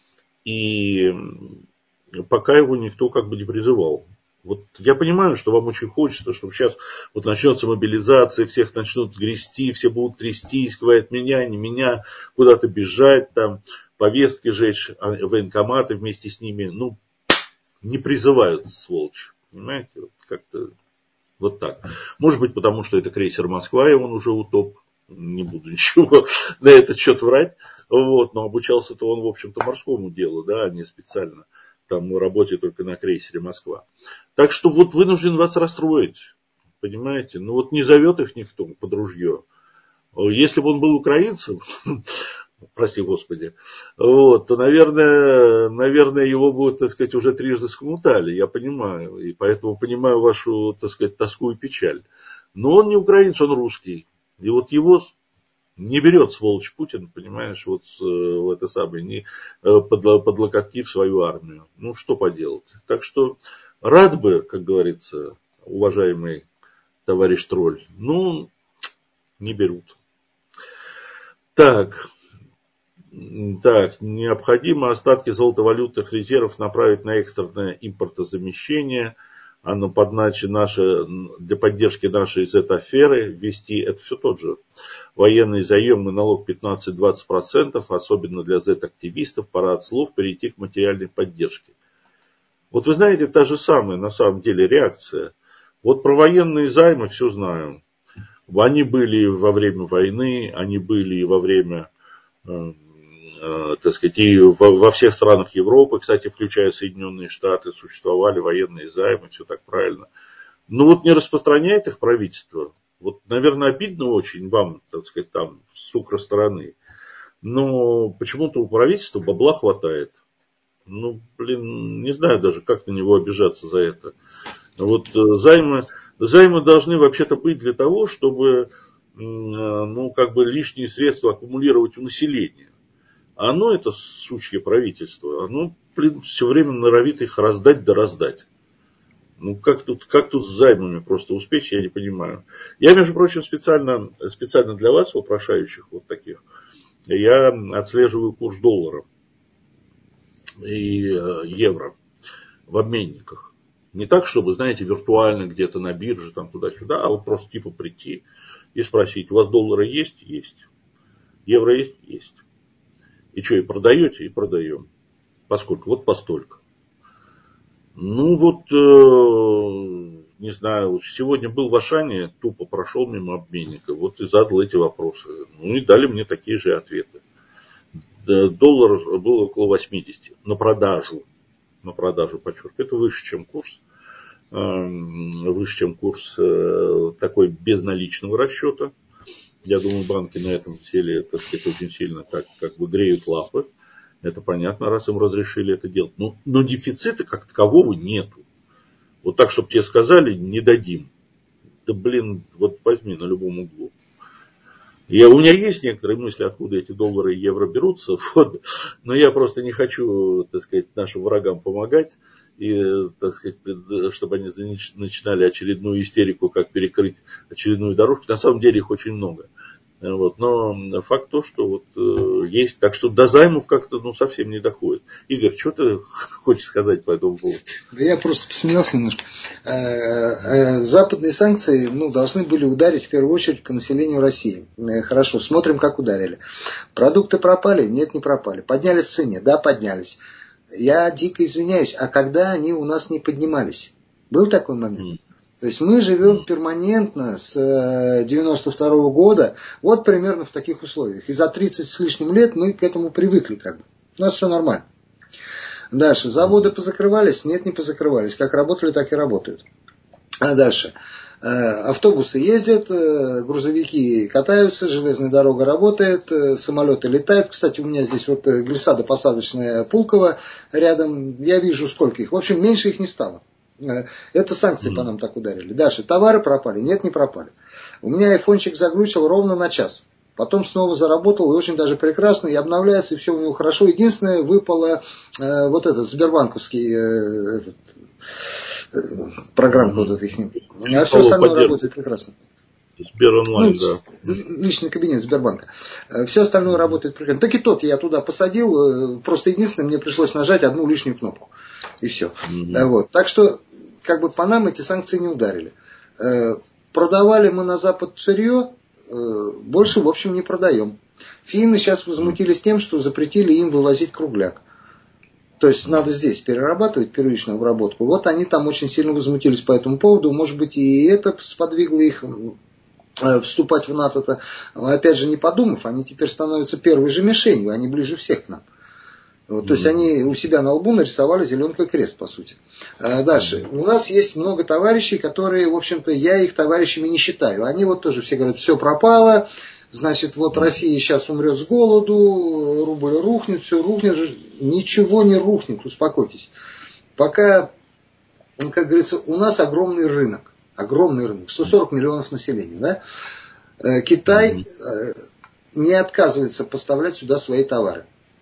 И пока его никто как бы не призывал. Вот я понимаю, что вам очень хочется, чтобы сейчас вот начнется мобилизация, всех начнут грести, все будут трястись, говорят, меня, не меня, куда-то бежать, там, повестки жечь, военкоматы вместе с ними, ну, не призывают, сволочь, понимаете, вот как-то вот так. Может быть, потому что это крейсер «Москва», и он уже утоп, не буду ничего на этот счет врать, вот, но обучался-то он, в общем-то, морскому делу, да, а не специально там работе только на крейсере «Москва». Так что вот вынужден вас расстроить, понимаете, ну вот не зовет их никто под ружье. Если бы он был украинцем, прости господи, вот, то, наверное, его бы, так сказать, уже трижды схомутали, я понимаю, и поэтому понимаю вашу, так сказать, тоску и печаль. Но он не украинец, он русский. И вот его не берет, сволочь, Путин, понимаешь, вот в это самое, не под локотки в свою армию. Ну, что поделать. Так что рад бы, как говорится, уважаемый товарищ тролль, ну, Не берут. Так, необходимо остатки золотовалютных резервов направить на экстренное импортозамещение, а на подначе для поддержки нашей Z-аферы ввести, это все тот же, военный заем и налог 15-20%, особенно для Z-активистов, пора от слов перейти к материальной поддержке. Вот вы знаете, та же самая на самом деле реакция. Вот про военные займы все знаем. Они были во время войны, они были и во время, так сказать, и во всех странах Европы, кстати, включая Соединенные Штаты, существовали военные займы, все так правильно. Но вот не распространяет их правительство. Вот, наверное, обидно очень вам, так сказать, там, с укростороны. Но почему-то у правительства бабла хватает. Ну, блин, не знаю даже, как на него обижаться за это. Вот займы должны вообще-то быть для того, чтобы, ну, как бы лишние средства аккумулировать у населения. А оно, это сучье правительство, оно, блин, все время норовит их раздать да раздать. Ну, как тут с займами просто успеть, я не понимаю. Я, между прочим, специально для вас, вопрошающих вот таких, я отслеживаю курс доллара и евро в обменниках. Не так, чтобы, знаете, виртуально где-то на бирже, там туда-сюда, а вот просто типа прийти и спросить, у вас доллары есть? Есть. Евро есть? Есть. И что, и продаете? И продаем. Поскольку? Вот постолько. Ну вот, не знаю, сегодня был в Ашане, тупо прошел мимо обменника, вот и задал эти вопросы. Ну и дали мне такие же ответы. Доллар был около 80 на продажу, подчеркиваю, это выше, чем курс такой безналичного расчета. Я думаю, банки на этом сели, так сказать, очень сильно как бы греют лапы. Это понятно, раз им разрешили это делать. Но дефицита как такового нету. Вот так, чтобы тебе сказали, не дадим. Да блин, вот возьми на любом углу. У меня есть некоторые мысли, откуда эти доллары и евро берутся, вот, но я просто не хочу, так сказать, нашим врагам помогать, и, так сказать, чтобы они начинали очередную истерику, как перекрыть очередную дорожку. На самом деле их очень много. Вот, но факт то, что вот есть, так что до займов как-то совсем не доходит. Игорь, что ты хочешь сказать по этому поводу? Да я просто посмеялся немножко. Западные санкции должны были ударить в первую очередь по населению России. Хорошо, смотрим, как ударили. Продукты пропали? Нет, не пропали. Поднялись в цене? Да, поднялись. Я дико извиняюсь, а когда они у нас не поднимались? Был такой момент? То есть мы живем перманентно с 92 года, вот примерно в таких условиях. И за 30 с лишним лет мы к этому привыкли как бы. У нас все нормально. Дальше. Заводы позакрывались? Нет, не позакрывались. Как работали, так и работают. А дальше. Автобусы ездят, грузовики катаются, железная дорога работает, самолеты летают. Кстати, у меня здесь вот глиссадо-посадочная Пулково рядом. Я вижу, сколько их. В общем, меньше их не стало. Это санкции по нам так ударили. Дальше. Товары пропали? Нет, не пропали. У меня айфончик заглючил ровно на час. Потом снова заработал, и очень даже прекрасно, и обновляется, и все у него хорошо. Единственное, выпало вот этот сбербанковский программка вот эта их. А все остальное работает прекрасно. Сберонлайн, да. Личный кабинет Сбербанка. Все остальное работает прекрасно. Так и тот я туда посадил, просто единственное, мне пришлось нажать одну лишнюю кнопку. И все. Вот. Так что, как бы по нам эти санкции не ударили. Продавали мы на Запад сырье, больше, в общем, не продаем. Финны сейчас возмутились тем, что запретили им вывозить кругляк. То есть надо здесь перерабатывать первичную обработку. Вот они там очень сильно возмутились по этому поводу. Может быть, и это сподвигло их вступать в НАТО-то. Опять же, не подумав, они теперь становятся первой же мишенью. Они ближе всех к нам. Вот, то есть они у себя на лбу нарисовали зеленый крест, по сути. Дальше. У нас есть много товарищей, которые, в общем-то, я их товарищами не считаю. Они вот тоже все говорят, все пропало. Значит, вот Россия сейчас умрет с голоду, рубль рухнет, все рухнет. Ничего не рухнет, успокойтесь. Пока, как говорится, у нас огромный рынок. Огромный рынок. 140 миллионов населения. Да? Китай не отказывается поставлять сюда свои товары.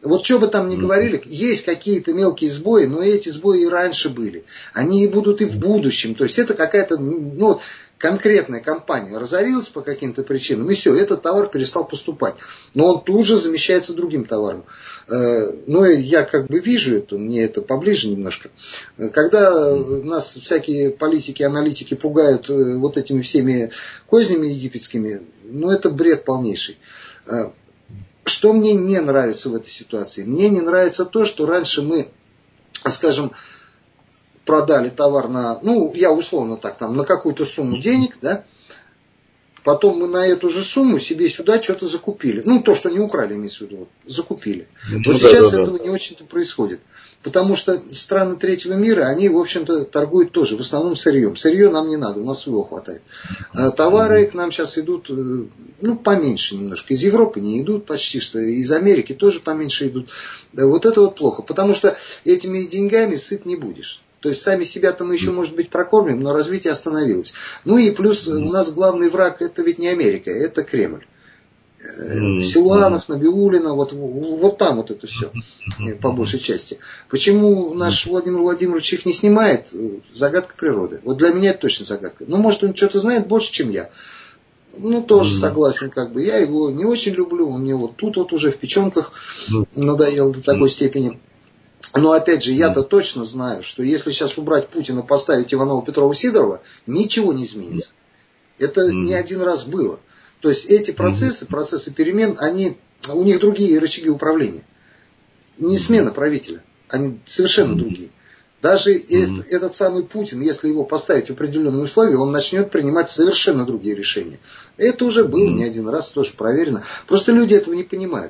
Вот что бы там ни говорили, есть какие-то мелкие сбои, но эти сбои и раньше были. Они и будут и в будущем. То есть это какая-то конкретная компания разорилась по каким-то причинам, и все, этот товар перестал поступать. Но он тут же замещается другим товаром. Но я как бы вижу это, мне это поближе немножко. Когда нас всякие политики, аналитики пугают вот этими всеми кознями египетскими, это бред полнейший. Что мне не нравится в этой ситуации? Мне не нравится то, что раньше мы, скажем, продали товар на, я условно так, на какую-то сумму денег, да, потом мы на эту же сумму себе сюда что-то закупили. То, что не украли, имеется в виду, закупили. Вот сейчас этого не очень-то происходит. Потому что страны третьего мира, они, в общем-то, торгуют тоже, в основном сырьем. Сырье нам не надо, у нас своего хватает. А товары к нам сейчас идут, поменьше немножко. Из Европы не идут почти что, из Америки тоже поменьше идут. Вот это вот плохо, потому что этими деньгами сыт не будешь. То есть сами себя-то мы еще, может быть, прокормим, но развитие остановилось. И плюс у нас главный враг это ведь не Америка, это Кремль. Силуанов, Набиуллина, вот там вот это все, по большей части. Почему наш Владимир Владимирович их не снимает, загадка природы. Вот для меня это точно загадка. Может, он что-то знает больше, чем я. Тоже согласен, Я его не очень люблю, он мне вот тут вот уже в печенках надоел до такой степени. Но опять же, я-то точно знаю, что если сейчас убрать Путина, поставить Иванова, Петрова, Сидорова, ничего не изменится. Это не один раз было. То есть эти процессы перемен, у них другие рычаги управления. Не смена правителя, они совершенно другие. Даже этот самый Путин, если его поставить в определенные условия, он начнет принимать совершенно другие решения. Это уже было не один раз, тоже проверено. Просто люди этого не понимают.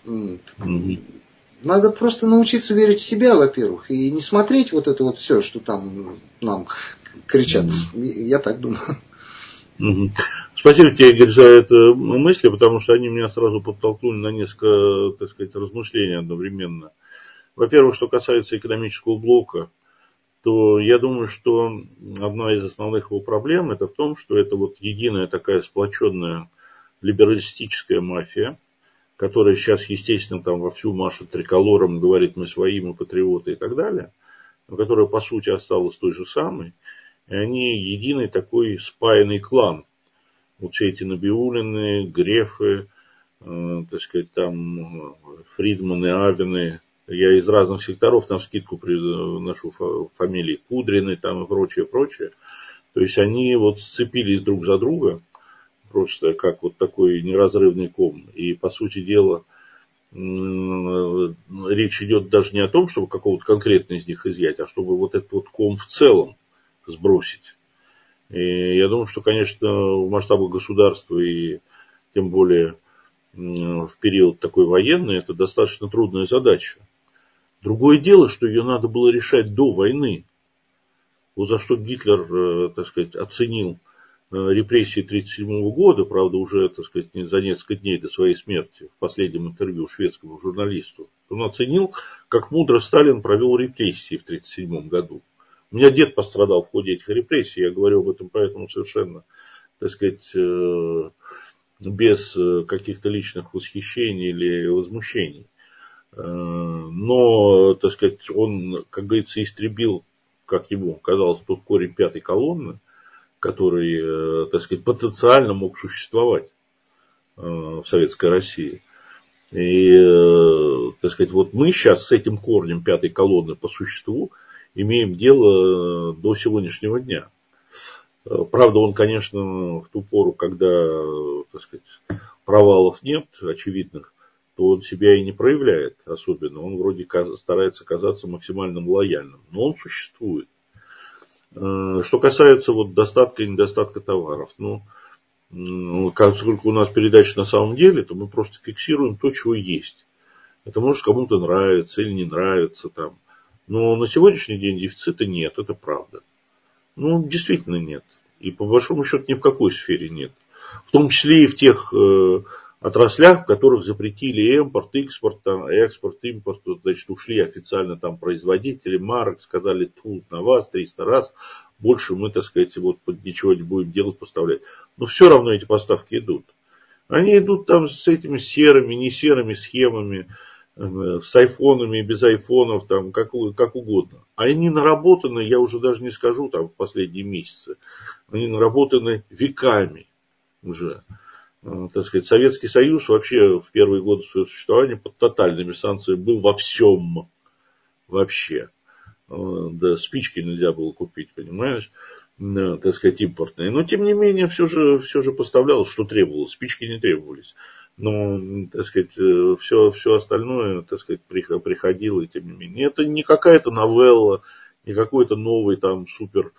Надо просто научиться верить в себя, во-первых, и не смотреть вот это вот все, что там нам кричат. Я так думаю. Спасибо тебе, Игорь, за эту мысль, потому что они меня сразу подтолкнули на несколько, размышлений одновременно. Во-первых, что касается экономического блока, то я думаю, что одна из основных его проблем это в том, что это вот единая такая сплоченная либералистическая мафия, которая сейчас, естественно, там вовсю машет триколором, говорит, мы свои, мы патриоты и так далее, но которая, по сути, осталась той же самой, и они единый такой спаянный клан. Вот все эти Набиуллины, Грефы, там Фридманы, Авины, я из разных секторов, там скидку приношу фамилии Кудрины, там и прочее, прочее. То есть они вот сцепились друг за друга, просто как вот такой неразрывный ком. И, по сути дела, речь идет даже не о том, чтобы какого-то конкретного из них изъять, а чтобы вот этот вот ком в целом сбросить. И я думаю, что, конечно, в масштабах государства и тем более в период такой военный, это достаточно трудная задача. Другое дело, что ее надо было решать до войны. Вот за что Гитлер, оценил репрессии 1937 года, правда, уже, за несколько дней до своей смерти, в последнем интервью шведскому журналисту, он оценил, как мудро Сталин провел репрессии в 1937 году. У меня дед пострадал в ходе этих репрессий, я говорю об этом поэтому совершенно, без каких-то личных восхищений или возмущений. Но, он, как говорится, истребил, как ему казалось, тот корень пятой колонны, который, потенциально мог существовать в Советской России. И, вот мы сейчас с этим корнем пятой колонны по существу имеем дело до сегодняшнего дня. Правда, он, конечно, в ту пору, когда, провалов нет очевидных, то он себя и не проявляет особенно. Он вроде старается казаться максимально лояльным. Но он существует. Что касается достатка и недостатка товаров. Поскольку у нас передача на самом деле, то мы просто фиксируем то, чего есть. Это может кому-то нравится или не нравится. Но на сегодняшний день дефицита нет, это правда. Действительно нет. И по большому счету ни в какой сфере нет. В том числе и в тех отраслях, в которых запретили импорт, экспорт, импорт. Ушли официально производители марок, сказали, тьфу на вас 300 раз. Больше мы, ничего не будем делать, поставлять. Но все равно эти поставки идут. Они идут с этими серыми, не серыми схемами. с айфонами и без айфонов, там, как угодно. А они наработаны, я уже даже не скажу, там, в последние месяцы, они наработаны веками уже. Так сказать, Советский Союз вообще в первые годы своего существования под тотальными санкциями был во всем вообще. Да, спички нельзя было купить, понимаешь, так сказать, импортные. Но, тем не менее, все же поставлялось, что требовалось. Спички не требовались. Но, так сказать, все остальное, так сказать, приходило, и тем не менее. Это не какая-то новелла, не какой-то новый там супер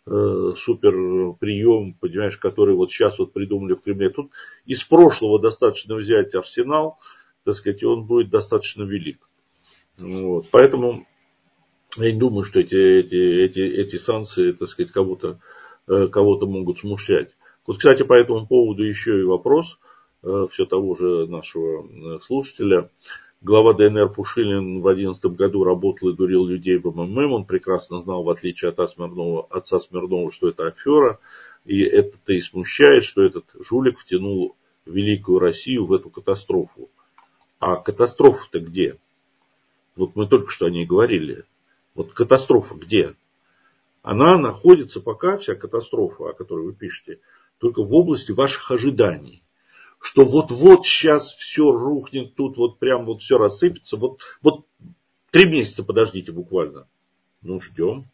прием, понимаешь, который вот сейчас вот придумали в Кремле. Тут из прошлого достаточно взять арсенал, так сказать, и он будет достаточно велик. Вот. Поэтому я не думаю, что эти санкции, так сказать, кого-то могут смущать. Вот, кстати, по этому поводу еще и вопрос все того же нашего слушателя. Глава ДНР Пушилин в 2011 году работал и дурил людей в МММ. Он прекрасно знал, в отличие от отца Смирнова, что это афера. И это-то и смущает, что этот жулик втянул великую Россию в эту катастрофу. А катастрофа-то где? Вот мы только что о ней говорили. Вот катастрофа где? Она находится пока, вся катастрофа, о которой вы пишете, только в области ваших ожиданий. Что вот-вот сейчас все рухнет, тут вот прям вот все рассыпется. Вот 3 месяца подождите буквально. Ждем.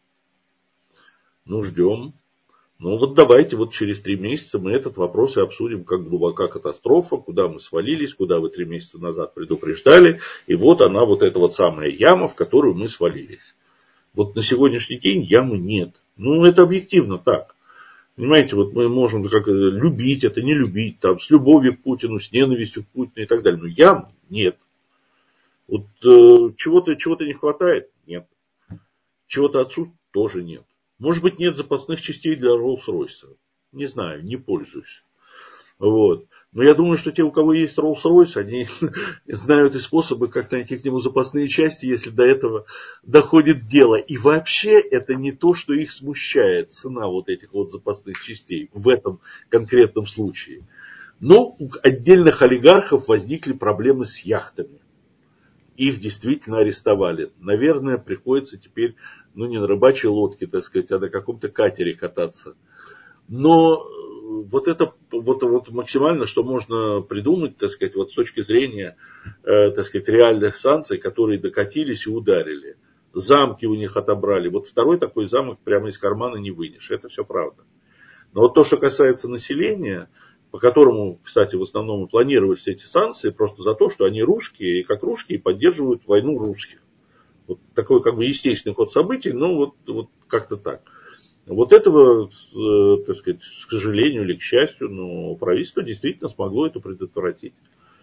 Ну вот давайте вот через 3 месяца мы этот вопрос и обсудим, как глубока катастрофа, куда мы свалились, куда вы 3 месяца назад предупреждали. И вот она, вот эта вот самая яма, в которую мы свалились. Вот на сегодняшний день ямы нет. Это объективно так. Понимаете, вот мы можем как любить это, не любить, там, с любовью к Путину, с ненавистью к Путину и так далее. Но ям нет. Вот чего-то не хватает? Нет. Чего-то отсутствует? Тоже нет. Может быть, нет запасных частей для Роллс-Ройса. Не знаю, не пользуюсь. Вот. Но я думаю, что те, у кого есть Роллс-Ройс, они знают и способы, как найти к нему запасные части, если до этого доходит дело. И вообще это не то, что их смущает, цена вот этих вот запасных частей в этом конкретном случае. Но у отдельных олигархов возникли проблемы с яхтами. Их действительно арестовали. Наверное, приходится теперь, не на рыбачьей лодке, так сказать, а на каком-то катере кататься. Но вот это вот максимально, что можно придумать, так сказать, вот с точки зрения, так сказать, реальных санкций, которые докатились и ударили. Замки у них отобрали. Вот второй такой замок прямо из кармана не вынешь. Это все правда. Но вот то, что касается населения, по которому, кстати, в основном и планировались эти санкции, просто за то, что они русские, и как русские поддерживают войну русских. Вот такой как бы естественный ход событий, но вот как-то так. Вот этого, так сказать, к сожалению или к счастью, но правительство действительно смогло это предотвратить.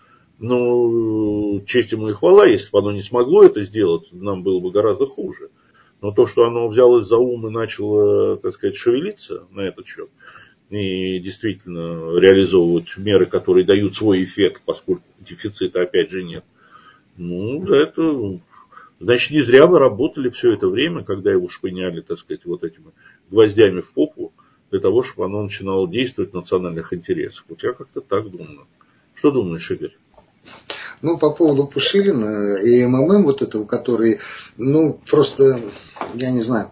Честь ему и хвала, если бы оно не смогло это сделать, нам было бы гораздо хуже. Но то, что оно взялось за ум и начало, так сказать, шевелиться на этот счет, и действительно реализовывать меры, которые дают свой эффект, поскольку дефицита опять же нет. За это, значит, не зря вы работали все это время, когда его шпыняли, так сказать, вот этими гвоздями в попу, для того, чтобы оно начинало действовать в национальных интересах. Вот я как-то так думаю. Что думаешь, Игорь? По поводу Пушилина и МММ вот этого, который, просто, я не знаю.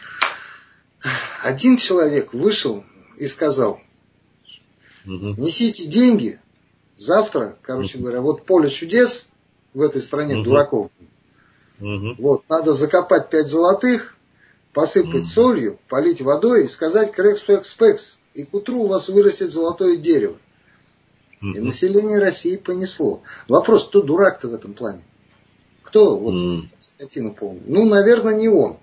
Один человек вышел и сказал, несите деньги, завтра, говоря, вот поле чудес в этой стране дураков. Вот, надо закопать 5 золотых, посыпать солью, полить водой и сказать крекс-пекс-пекс. И к утру у вас вырастет золотое дерево. И население России понесло. Вопрос, кто дурак-то в этом плане? Кто скотина полная? Наверное, не он.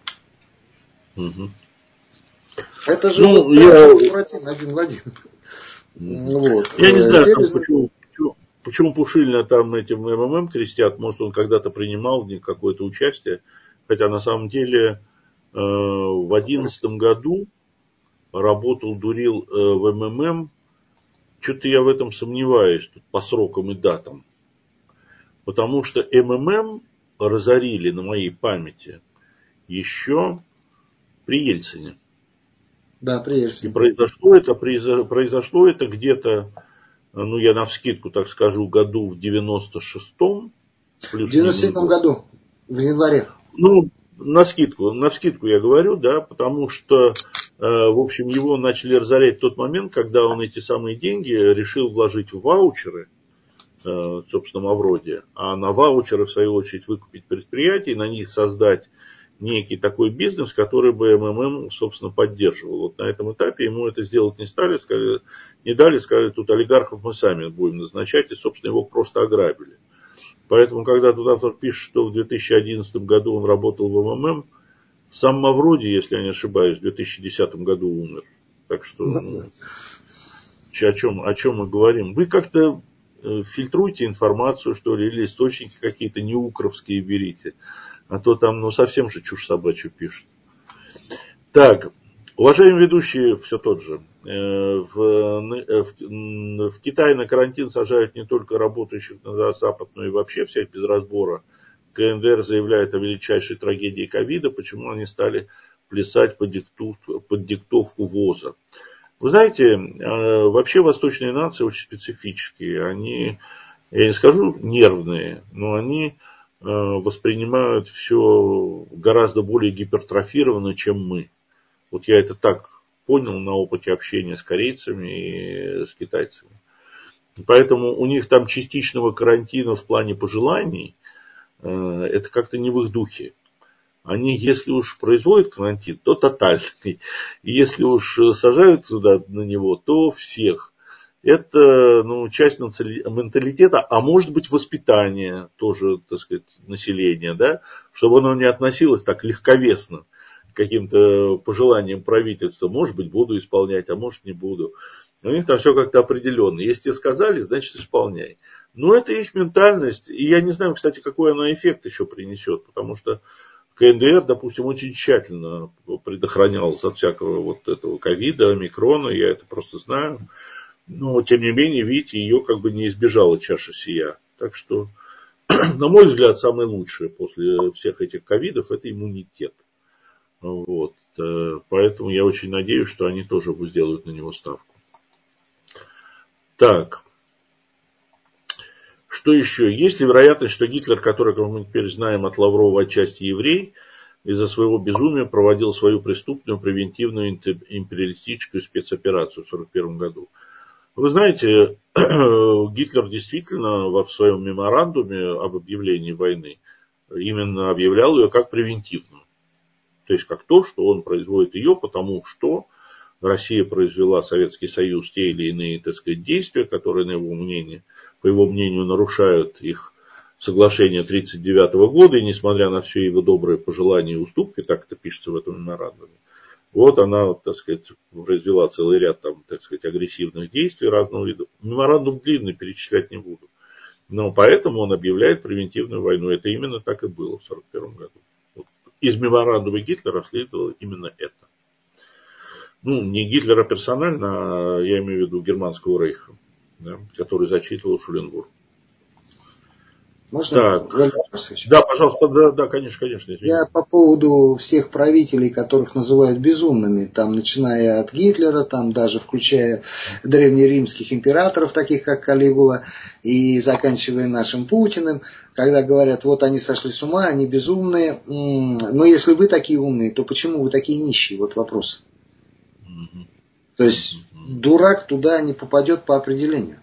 Это же Буратино один в один. Я не знаю, почему Пушилина там этим МММ крестят. Может, он когда-то принимал в них какое-то участие. Хотя на самом деле в 2011 году работал, дурил в МММ. Что-то я в этом сомневаюсь тут по срокам и датам. Потому что МММ разорили на моей памяти еще при Ельцине. Да, при Ельцине. И произошло это где-то, я навскидку так скажу, году в 96-м, В 97 году, в январе. Ну, на скидку я говорю, да, потому что, в общем, его начали разорять в тот момент, когда он эти самые деньги решил вложить в ваучеры, собственно, Мавроди, а на ваучеры, в свою очередь, выкупить предприятия и на них создать некий такой бизнес, который бы МММ, собственно, поддерживал. Вот на этом этапе ему это сделать не дали, сказали, тут олигархов мы сами будем назначать, и, собственно, его просто ограбили. Поэтому, когда тут автор пишет, что в 2011 году он работал в МММ, сам Мавроди, если я не ошибаюсь, в 2010 году умер. Так что, о чем мы говорим? Вы как-то фильтруйте информацию, что ли, или источники какие-то неукровские берите. А то там, совсем же чушь собачью пишут. Так, уважаемые ведущие, все тот же. В Китае на карантин сажают не только работающих на Запад, но и вообще всех без разбора. КНДР заявляет о величайшей трагедии ковида, почему они стали плясать под диктовку ВОЗа. Вы знаете, вообще восточные нации очень специфические. Они, я не скажу нервные, но они воспринимают все гораздо более гипертрофированно, чем мы. Вот я это так понял на опыте общения с корейцами и с китайцами. Поэтому у них там частичного карантина в плане пожеланий, это как-то не в их духе. Они, если уж производят карантин, то тотальный. И если уж сажают туда на него, то всех. Это часть менталитета, а может быть воспитание тоже, так сказать, населения, да, чтобы оно не относилось так легковесно к каким-то пожеланиям правительства. Может быть, буду исполнять, а может, не буду. У них там все как-то определенно. Если тебе сказали, значит, исполняй. Но это их ментальность. И я не знаю, кстати, какой она эффект еще принесет. Потому что КНДР, допустим, очень тщательно предохранялся от всякого вот этого ковида, омикрона. Я это просто знаю. Но, тем не менее, видите, ее как бы не избежала чаша сия. Так что, на мой взгляд, самое лучшее после всех этих ковидов – это иммунитет. Вот. Поэтому я очень надеюсь, что они тоже сделают на него ставку. Так. Что еще? Есть ли вероятность, что Гитлер, которого мы теперь знаем от Лаврова отчасти еврей, из-за своего безумия проводил свою преступную превентивную империалистическую спецоперацию в 1941 году? Вы знаете, Гитлер действительно в своем меморандуме об объявлении войны именно объявлял ее как превентивную. То есть как то, что он производит ее, потому что Россия произвела, Советский Союз, те или иные, так сказать, действия, которые, по его мнению, нарушают их соглашение 1939 года, и несмотря на все его добрые пожелания и уступки, так это пишется в этом меморандуме, вот она, так сказать, произвела целый ряд, там, так сказать, агрессивных действий разного вида. Меморандум длинный, перечислять не буду. Но поэтому он объявляет превентивную войну. Это именно так и было в 1941 году. Вот. Из меморандума Гитлера следовало именно это. Не Гитлера персонально, а я имею в виду Германского рейха, да, который зачитывал Шуленбург. Можно? Так. Да, пожалуйста, да, конечно, извините. Я по поводу всех правителей, которых называют безумными, там, начиная от Гитлера, там, даже включая древнеримских императоров, таких как Калигула, и заканчивая нашим Путиным, когда говорят, вот они сошли с ума, они безумные, но если вы такие умные, то почему вы такие нищие? Вот вопрос. То есть дурак туда не попадет по определению.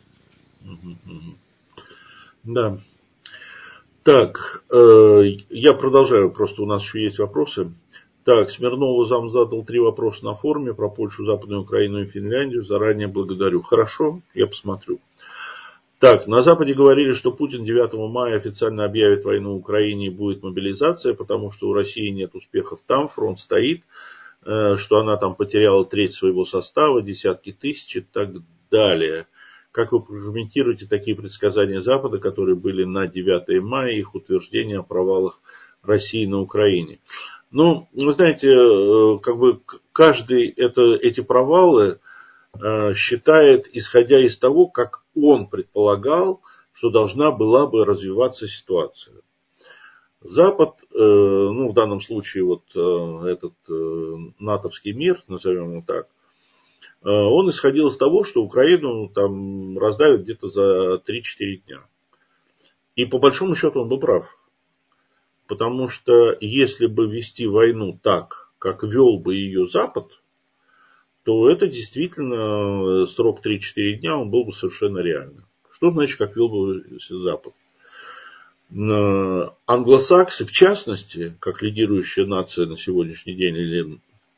Да. Так, я продолжаю, просто у нас еще есть вопросы. Так, Смирнову зам задал 3 вопроса на форуме про Польшу, Западную Украину и Финляндию. Заранее благодарю. Хорошо, я посмотрю. Так, на Западе говорили, что Путин 9 мая официально объявит войну Украине и будет мобилизация, потому что у России нет успехов там, фронт стоит, что она там потеряла треть своего состава, десятки тысяч и так далее. Как вы прокомментируете такие предсказания Запада, которые были на 9 мая, их утверждения о провалах России на Украине? Вы знаете, как бы каждый эти провалы считает, исходя из того, как он предполагал, что должна была бы развиваться ситуация. Запад, в данном случае вот этот натовский мир, назовем его так, он исходил из того, что Украину там раздавят где-то за 3-4 дня. И по большому счету он был прав. Потому что если бы вести войну так, как вел бы ее Запад, то это действительно срок 3-4 дня, он был бы совершенно реальным. Что значит, как вел бы Запад? Англосаксы, в частности, как лидирующая нация на сегодняшний день, или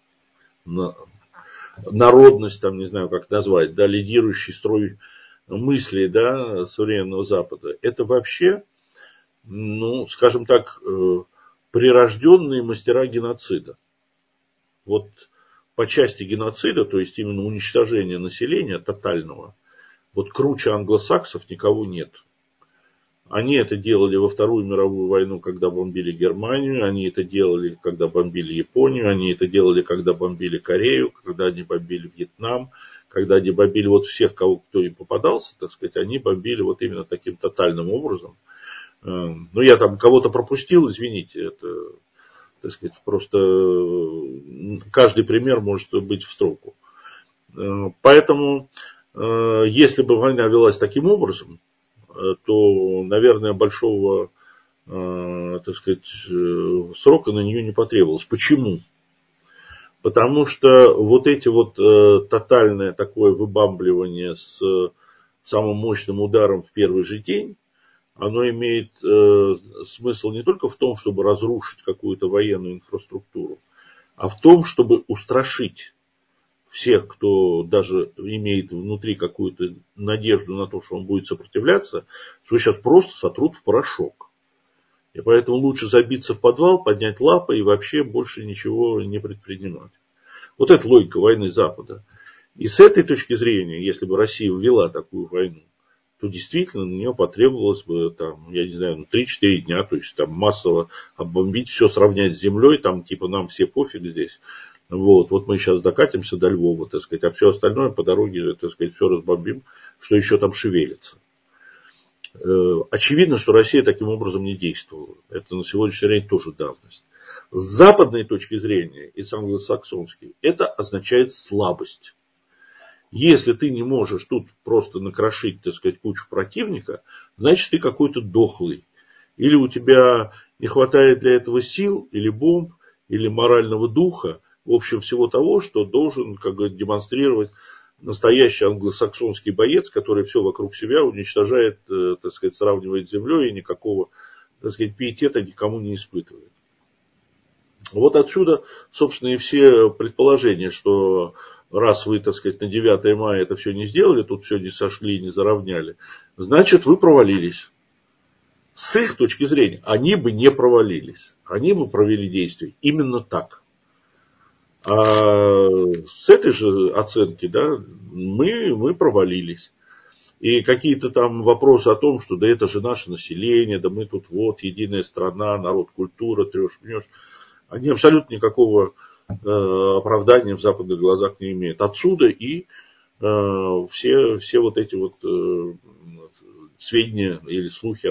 народность, там, не знаю, как назвать, да, лидирующий строй мыслей, да, современного Запада, это вообще, ну, скажем так, прирожденные мастера геноцида. Вот по части геноцида, то есть именно уничтожения населения тотального, вот круче англосаксов никого нет. Они это делали во Вторую мировую войну, когда бомбили Германию, они это делали, когда бомбили Японию, они это делали, когда бомбили Корею, когда они бомбили Вьетнам, когда они бомбили вот всех, кто им попадался, так сказать, они бомбили вот именно таким тотальным образом. Ну, я там кого-то пропустил, извините, это, так сказать, просто каждый пример может быть в строку. Поэтому, если бы война велась таким образом, то, наверное, большого, так сказать, срока на нее не потребовалось. Почему? Потому что вот эти вот тотальное такое выбамбливание с самым мощным ударом в первый же день, оно имеет смысл не только в том, чтобы разрушить какую-то военную инфраструктуру, а в том, чтобы устрашить всех, кто даже имеет внутри какую-то надежду на то, что он будет сопротивляться, что сейчас просто сотрут в порошок. И поэтому лучше забиться в подвал, поднять лапы и вообще больше ничего не предпринимать. Вот это логика войны Запада. И с этой точки зрения, если бы Россия ввела такую войну, то действительно на нее потребовалось бы, там, я не знаю, 3-4 дня, то есть там массово оббомбить, все сравнять с землей, там типа нам все пофиг здесь. Вот мы сейчас докатимся до Львова, так сказать, а все остальное по дороге, так сказать, все разбомбим, что еще там шевелится. Очевидно, что Россия таким образом не действовала. Это на сегодняшний день тоже давность. С западной точки зрения и с англосаксонской это означает слабость. Если ты не можешь тут просто накрошить, так сказать, кучу противника, значит ты какой-то дохлый. Или у тебя не хватает для этого сил, или бомб, или морального духа, в общем, всего того, что должен, как говорят, демонстрировать настоящий англосаксонский боец, который все вокруг себя уничтожает, так сказать, сравнивает с землей и никакого, так сказать, пиетета никому не испытывает. Вот отсюда, собственно, и все предположения, что раз вы, так сказать, на 9 мая это все не сделали, тут все не сошли, не заровняли, значит, вы провалились. С их точки зрения, они бы не провалились. Они бы провели действия именно так. А с этой же оценки, да, мы провалились. И какие-то там вопросы о том, что да это же наше население, да мы тут вот, единая страна, народ, культура, трешь-мнешь, они абсолютно никакого оправдания в западных глазах не имеют. Отсюда и все вот эти вот сведения или слухи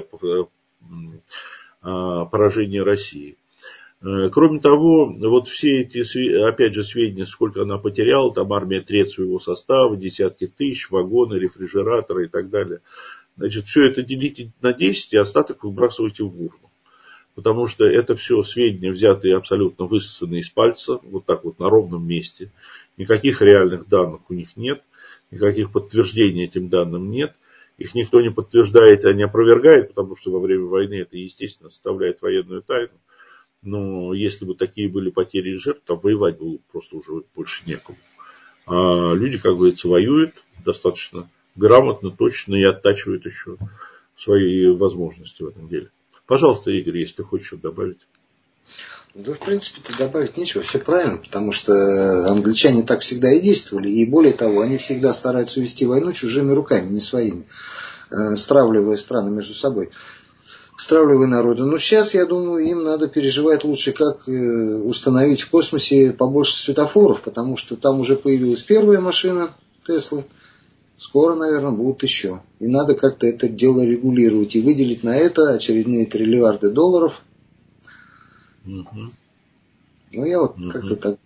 о поражении России. Кроме того, вот все эти, опять же, сведения, сколько она потеряла, там армия треть своего состава, десятки тысяч, вагоны, рефрижераторы и так далее. Значит, все это делите на 10, и остаток выбрасывайте в урну. Потому что это все сведения, взятые абсолютно высосанные из пальца, вот так вот на ровном месте. Никаких реальных данных у них нет, никаких подтверждений этим данным нет. Их никто не подтверждает, а не опровергает, потому что во время войны это, естественно, составляет военную тайну. Но если бы такие были потери и жертв, там воевать было просто уже больше некому. А люди, как говорится, воюют достаточно грамотно, точно и оттачивают еще свои возможности в этом деле. Пожалуйста, Игорь, если ты хочешь что-то добавить. Да, в принципе-то добавить нечего, все правильно, потому что англичане так всегда и действовали, и более того, они всегда стараются вести войну чужими руками, не своими, стравливая страны между собой, стравливая народы. Но сейчас, я думаю, им надо переживать лучше, как установить в космосе побольше светофоров, потому что там уже появилась первая машина Теслы, скоро, наверное, будут еще. И надо как-то это дело регулировать и выделить на это очередные триллиарды долларов. Угу. Ну, я вот как-то так.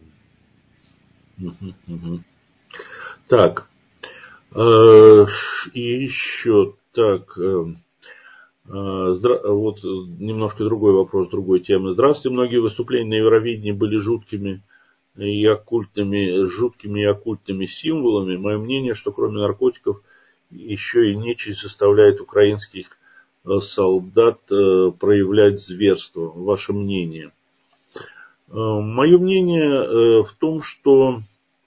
Так. И еще так. Вот немножко другой вопрос, другой темы. Здравствуйте. Многие выступления на Евровидении были жуткими и оккультными символами. Мое мнение, что кроме наркотиков еще и нечисть заставляет украинских солдат проявлять зверство. Ваше мнение? Мое мнение в том, что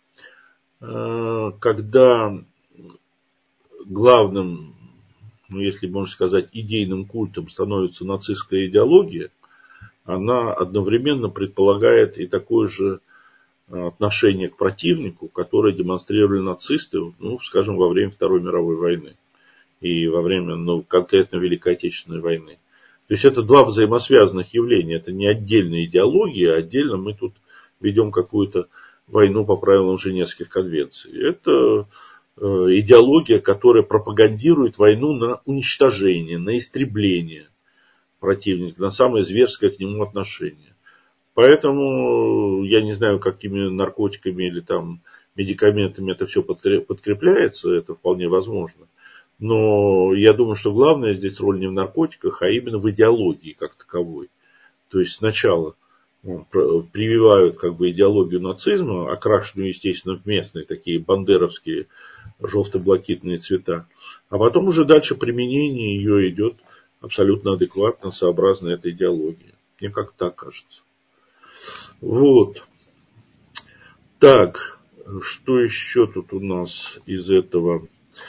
когда главным, если можно сказать, идейным культом становится нацистская идеология, она одновременно предполагает и такое же отношение к противнику, которое демонстрировали нацисты, скажем, во время Второй мировой войны и во время, конкретно Великой Отечественной войны. То есть это два взаимосвязанных явления. Это не отдельная идеология, а отдельно мы тут ведем какую-то войну по правилам Женевских конвенций. Это идеология, которая пропагандирует войну на уничтожение, на истребление противника, на самое зверское к нему отношение. Поэтому я не знаю, какими наркотиками или там медикаментами это все подкрепляется, это вполне возможно. Но я думаю, что главная здесь роль не в наркотиках, а именно в идеологии как таковой. То есть сначала прививают идеологию нацизма, окрашенную, естественно, в местные такие бандеровские желто-блакитные цвета. А потом уже дальше применение ее идет абсолютно адекватно, сообразно этой идеологии. Мне как-то так кажется. Вот. Так, что еще тут у нас из этого?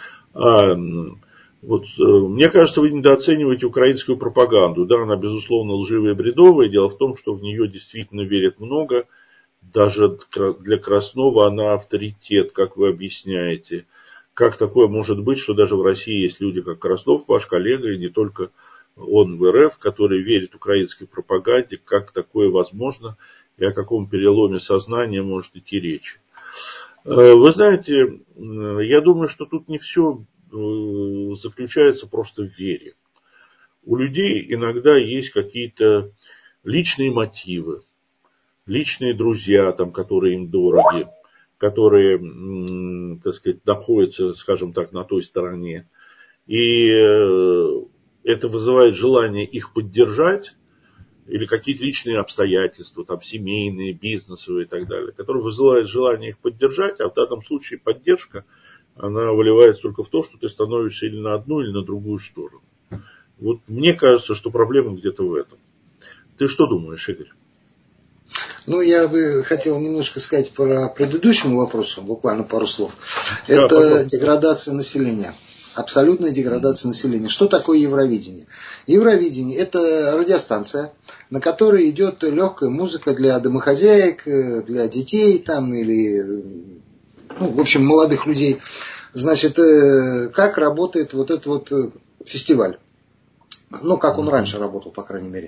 Мне кажется, вы недооцениваете украинскую пропаганду. Да, она, безусловно, лживая и бредовая. Дело в том, что в нее действительно верят много. Даже для Краснова она авторитет, как вы объясняете. Как такое может быть, что даже в России есть люди, как Краснов, ваш коллега, и не только он в РФ, которые верят украинской пропаганде, как такое возможно, и о каком переломе сознания может идти речь. Вы знаете, я думаю, что тут не все заключается просто в вере. У людей иногда есть какие-то личные мотивы, личные друзья, которые им дороги, которые, находятся, скажем так, на той стороне. И это вызывает желание их поддержать, или какие-то личные обстоятельства, семейные, бизнесовые и так далее, которые вызывают желание их поддержать, а в данном случае поддержка, она выливается только в то, что ты становишься или на одну, или на другую сторону. Вот мне кажется, что проблема где-то в этом. Ты что думаешь, Игорь? Я бы хотел немножко сказать про предыдущему вопросу, буквально пару слов. Это деградация населения. Абсолютная деградация населения. Что такое Евровидение? Евровидение – это радиостанция, на которой идет легкая музыка для домохозяек, для детей или, в общем, молодых людей. Значит, как работает вот этот фестиваль? Как он раньше работал, по крайней мере.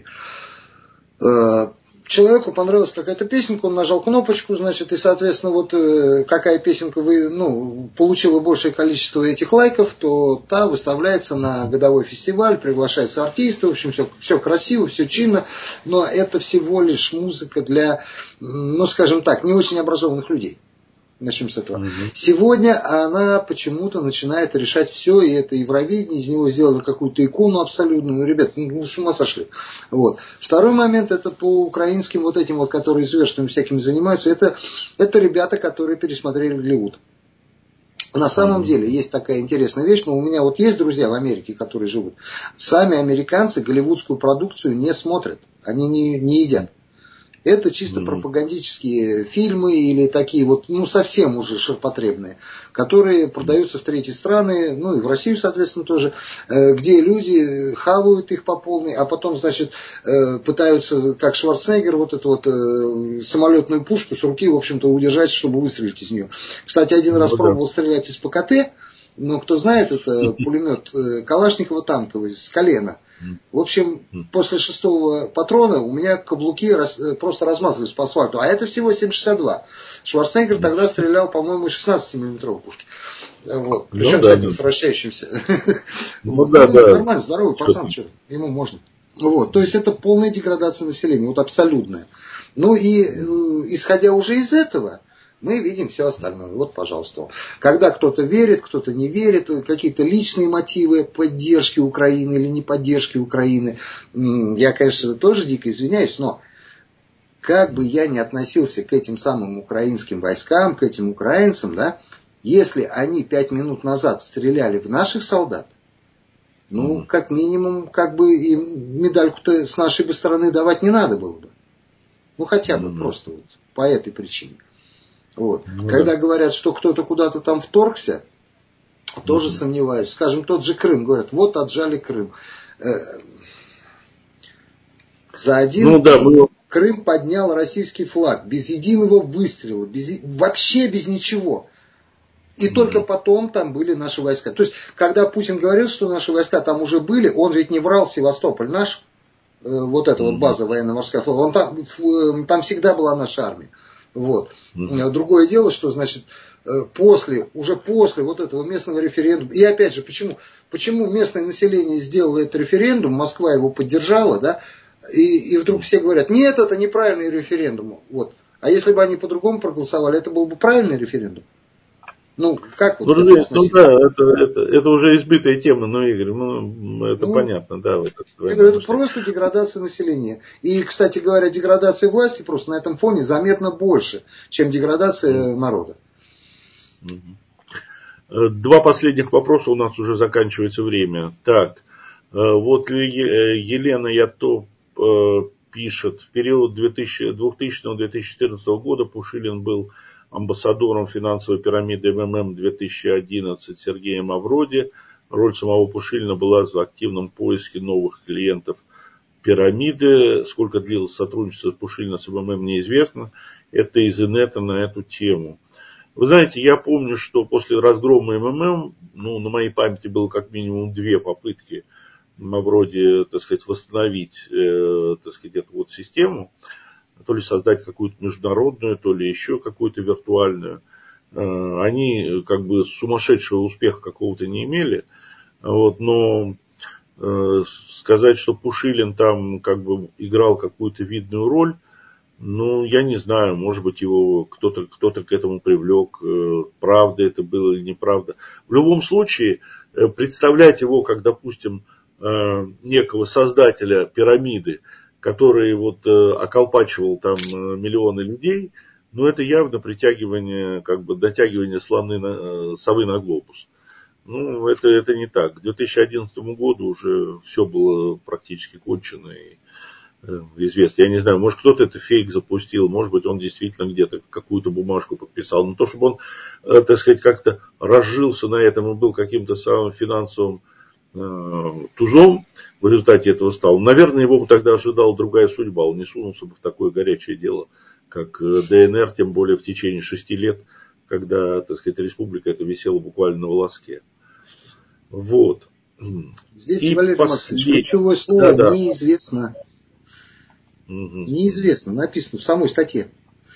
Человеку понравилась какая-то песенка, он нажал кнопочку, и, соответственно, какая песенка получила большее количество этих лайков, то та выставляется на годовой фестиваль, приглашаются артисты, в общем, все красиво, все чинно, но это всего лишь музыка для, скажем так, не очень образованных людей. Начнем с этого. Сегодня она почему-то начинает решать все, и это Евровидение, из него сделали какую-то икону абсолютную. Ребят, с ума сошли. Вот. Второй момент, это по украинским этим, которые зверствами всякими занимаются, это ребята, которые пересмотрели Голливуд. На самом деле есть такая интересная вещь, но у меня есть друзья в Америке, которые живут. Сами американцы голливудскую продукцию не смотрят, они не едят. Это чисто пропагандические фильмы или такие совсем уже ширпотребные, которые продаются в третьи страны, и в Россию, соответственно, тоже, где люди хавают их по полной, а потом, пытаются, как Шварценеггер, эту самолетную пушку с руки, в общем-то, удержать, чтобы выстрелить из нее. Кстати, один раз пробовал стрелять из ПКТ, но кто знает, это пулемет Калашникова танковый с колена. В общем, после 6-го патрона у меня каблуки просто размазывались по асфальту. А это всего 7,62. Шварценеггер тогда стрелял, по-моему, из 16-миллиметровой пушки. Причем с этим, с вращающимся. Нормально, здоровый пацан, что, ему можно. То есть это полная деградация населения, абсолютная. И исходя уже из этого, Мы видим все остальное. Вот, пожалуйста. Когда кто-то верит, кто-то не верит, какие-то личные мотивы поддержки Украины или не поддержки Украины. Я, конечно, тоже дико извиняюсь, но как бы я ни относился к этим самым украинским войскам, к этим украинцам, да, если они 5 минут назад стреляли в наших солдат, ну, как минимум, как бы им медальку-то с нашей бы стороны давать не надо было бы. Ну, хотя бы просто вот по этой причине. Вот. Когда говорят, что кто-то куда-то там вторгся, тоже сомневаюсь. Скажем, тот же Крым. Говорят, вот отжали Крым. За один день Крым поднял российский флаг. Без единого выстрела. Вообще без ничего. И только потом там были наши войска. То есть, когда Путин говорил, что наши войска там уже были, он ведь не врал, Севастополь наш. Вот эта вот база военно-морская флота. Там всегда была наша армия. Вот. Другое дело, что, значит, уже после вот этого местного референдума, и опять же, почему местное население сделало этот референдум, Москва его поддержала, да, и вдруг все говорят, нет, это неправильный референдум. Вот. А если бы они по-другому проголосовали, это был бы правильный референдум? Ну, как вот да, это уже избитая тема, но, Игорь, это понятно, да. Я говорю, это просто деградация населения. И, кстати говоря, деградация власти просто на этом фоне заметно больше, чем деградация народа. Два последних вопроса, у нас уже заканчивается время. Так, вот Елена Ятоп пишет, в период 2000-2014 года Пушилин был амбассадором финансовой пирамиды МММ 2011 Сергея Мавроди. Роль самого Пушилина была в активном поиске новых клиентов пирамиды. Сколько длилось сотрудничество Пушилина с МММ, неизвестно. Это из инета на эту тему. Вы знаете, я помню, что после разгрома МММ, на моей памяти было как минимум 2 попытки Мавроди, так сказать, восстановить, так сказать, эту вот систему. То ли создать какую-то международную, то ли еще какую-то виртуальную. Они как бы сумасшедшего успеха какого-то не имели. Вот, но сказать, что Пушилин там как бы играл какую-то видную роль, я не знаю, может быть, его кто-то к этому привлек, правда это было или неправда. В любом случае, представлять его как, допустим, некого создателя пирамиды, который вот околпачивал там миллионы людей, это явно притягивание, как бы дотягивание совы на глобус. Это не так. К 2011 году уже все было практически кончено и известно. Я не знаю, может кто-то это фейк запустил, может быть он действительно где-то какую-то бумажку подписал. Но то, чтобы он, так сказать, как-то разжился на этом и был каким-то самым финансовым тузом, в результате этого стал. Наверное, его бы тогда ожидала другая судьба. Он не сунулся бы в такое горячее дело, как ДНР, тем более в течение 6 лет, когда, так сказать, республика это висела буквально на волоске. Вот. Здесь, Валерий Максимович, ключевое слово неизвестно. Неизвестно, написано в самой статье.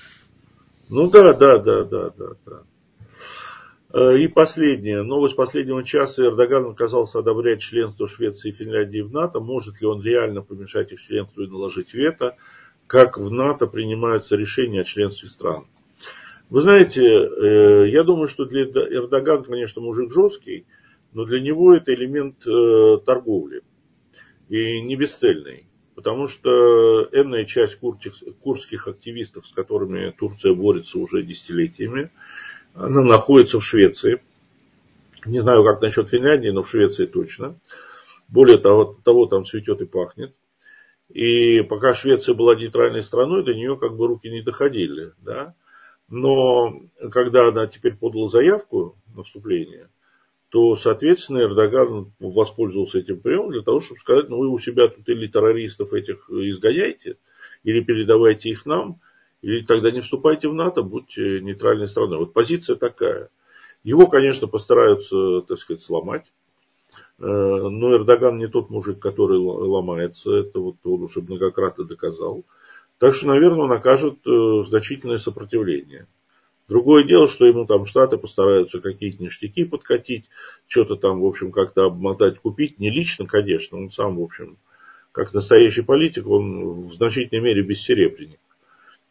Да. И последнее. Новость последнего часа. Эрдоган отказался одобрять членство Швеции и Финляндии в НАТО. Может ли он реально помешать их членству и наложить вето? Как в НАТО принимаются решения о членстве стран? Вы знаете, я думаю, что для Эрдогана, конечно, мужик жесткий, но для него это элемент торговли. И не бесцельный. Потому что энная часть курдских активистов, с которыми Турция борется уже десятилетиями, она находится в Швеции. Не знаю, как насчет Финляндии, но в Швеции точно. Более того, там цветет и пахнет. И пока Швеция была нейтральной страной, до нее как бы руки не доходили. Да? Но когда она теперь подала заявку на вступление, то, соответственно, Эрдоган воспользовался этим приемом для того, чтобы сказать, вы у себя тут или террористов этих изгоняйте, или передавайте их нам, или тогда не вступайте в НАТО, будьте нейтральной страной. Вот позиция такая. Его, конечно, постараются, так сказать, сломать. Но Эрдоган не тот мужик, который ломается. Это вот он уже многократно доказал. Так что, наверное, он окажет значительное сопротивление. Другое дело, что ему там Штаты постараются какие-то ништяки подкатить, что-то там, в общем, как-то обмотать, купить. Не лично, конечно, он сам, в общем, как настоящий политик, он в значительной мере бессеребренник.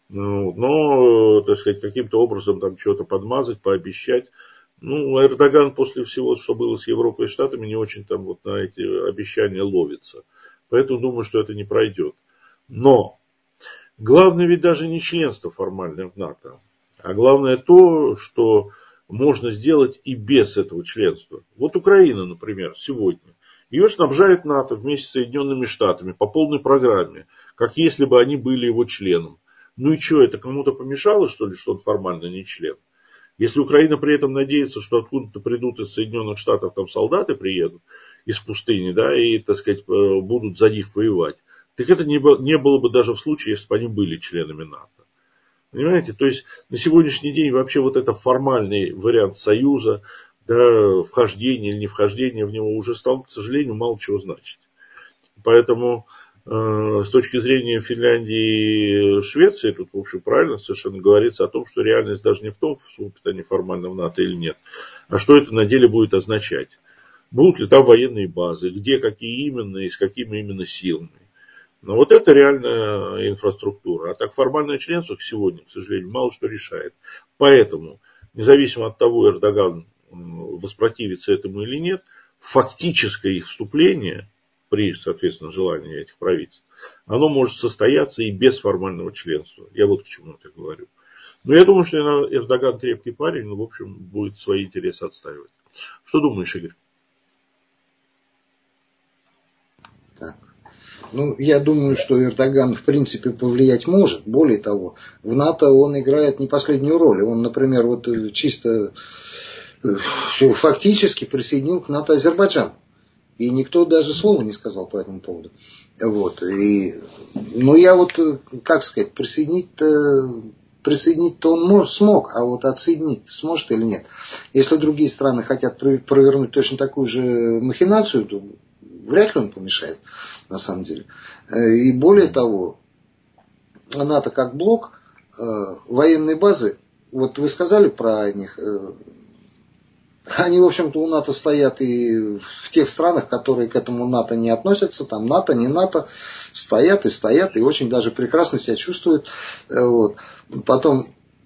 Ну, но, так сказать, каким-то образом там что-то подмазать, пообещать. Ну, Эрдоган после всего, что было с Европой и Штатами, не очень там вот на эти обещания ловится. Поэтому думаю, что это не пройдет. Но главное ведь даже не членство формальное в НАТО, а главное то, что можно сделать и без этого членства. Вот Украина, например, сегодня. Ее снабжает НАТО вместе с Соединенными Штатами по полной программе, как если бы они были его членом. Ну и что, это кому-то помешало, что ли, что он формально не член? Если Украина при этом надеется, что откуда-то придут из Соединенных Штатов там солдаты приедут из пустыни, да, и, так сказать, будут за них воевать, так это не было бы даже в случае, если бы они были членами НАТО. Понимаете? То есть на сегодняшний день вообще вот это формальный вариант союза, да, вхождение или не вхождение в него уже стал, к сожалению, мало чего значить. Поэтому с точки зрения Финляндии и Швеции, тут, в общем, правильно совершенно говорится о том, что реальность даже не в том, вступят они формально в НАТО или нет, а что это на деле будет означать. Будут ли там военные базы, где, какие именно и с какими именно силами. Но вот это реальная инфраструктура. А так формальное членство сегодня, к сожалению, мало что решает. Поэтому, независимо от того, Эрдоган воспротивится этому или нет, фактическое их вступление, при, соответственно, желании этих правительств, оно может состояться и без формального членства. Я вот к чему это говорю. Но я думаю, что Эрдоган крепкий парень, но, в общем, будет свои интересы отстаивать. Что думаешь, Игорь? Так. Ну, я думаю, что Эрдоган, в принципе, повлиять может. Более того, в НАТО он играет не последнюю роль. Он, например, вот чисто фактически присоединил к НАТО Азербайджан. И никто даже слова не сказал по этому поводу. Вот. Ну, я вот, как сказать, присоединить-то он смог, а вот отсоединить сможет или нет. Если другие страны хотят провернуть точно такую же махинацию, то вряд ли он помешает, на самом деле. И более того, НАТО как блок, военные базы, вот вы сказали про них, они, в общем-то, у НАТО стоят и в тех странах, которые к этому НАТО не относятся, там НАТО, не НАТО, стоят, и очень даже прекрасно себя чувствуют. Вот. Потом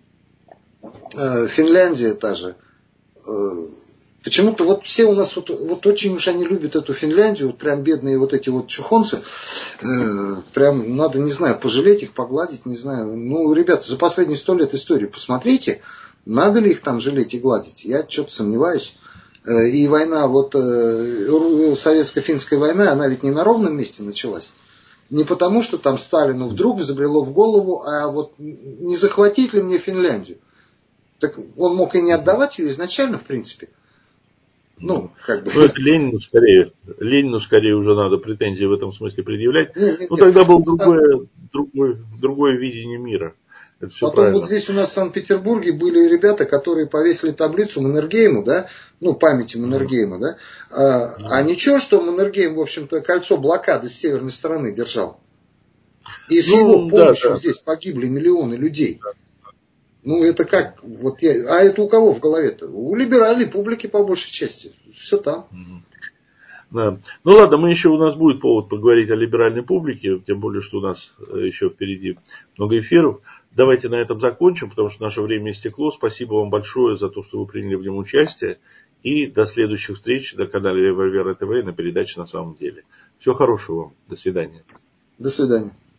Финляндия та же. Почему-то вот все у нас вот очень уж они любят эту Финляндию, вот прям бедные вот эти вот чухонцы, прям надо, не знаю, пожалеть их, погладить, не знаю. Ну, ребята, за последние 100 лет истории посмотрите, надо ли их там жалеть и гладить, я что-то сомневаюсь. И война, вот советско-финская война, она ведь не на ровном месте началась. Не потому, что там Сталину вдруг взбрело в голову, а вот не захватить ли мне Финляндию. Так он мог и не отдавать ее изначально, в принципе. Ну, как бы. Ну, это Ленину скорее уже надо претензии в этом смысле предъявлять. Нет. Тогда было другое видение мира. Это все Потом правильно. вот здесь у нас в Санкт-Петербурге были ребята, которые повесили таблицу Маннергейму, да, ну, памяти Маннергейма, да. А ничего, что Маннергейм, в общем-то, кольцо блокады с северной стороны держал. И с его помощью здесь погибли миллионы людей. Ну, это как, а это у кого в голове-то? У либеральной публики, по большей части. Все там. Да. Ну ладно, у нас будет повод поговорить о либеральной публике, тем более, что у нас еще впереди много эфиров. Давайте на этом закончим, потому что наше время истекло. Спасибо вам большое за то, что вы приняли в нем участие. И до следующих встреч на канале Револьвера ТВ и на передаче «На самом деле». Всего хорошего вам. До свидания. До свидания.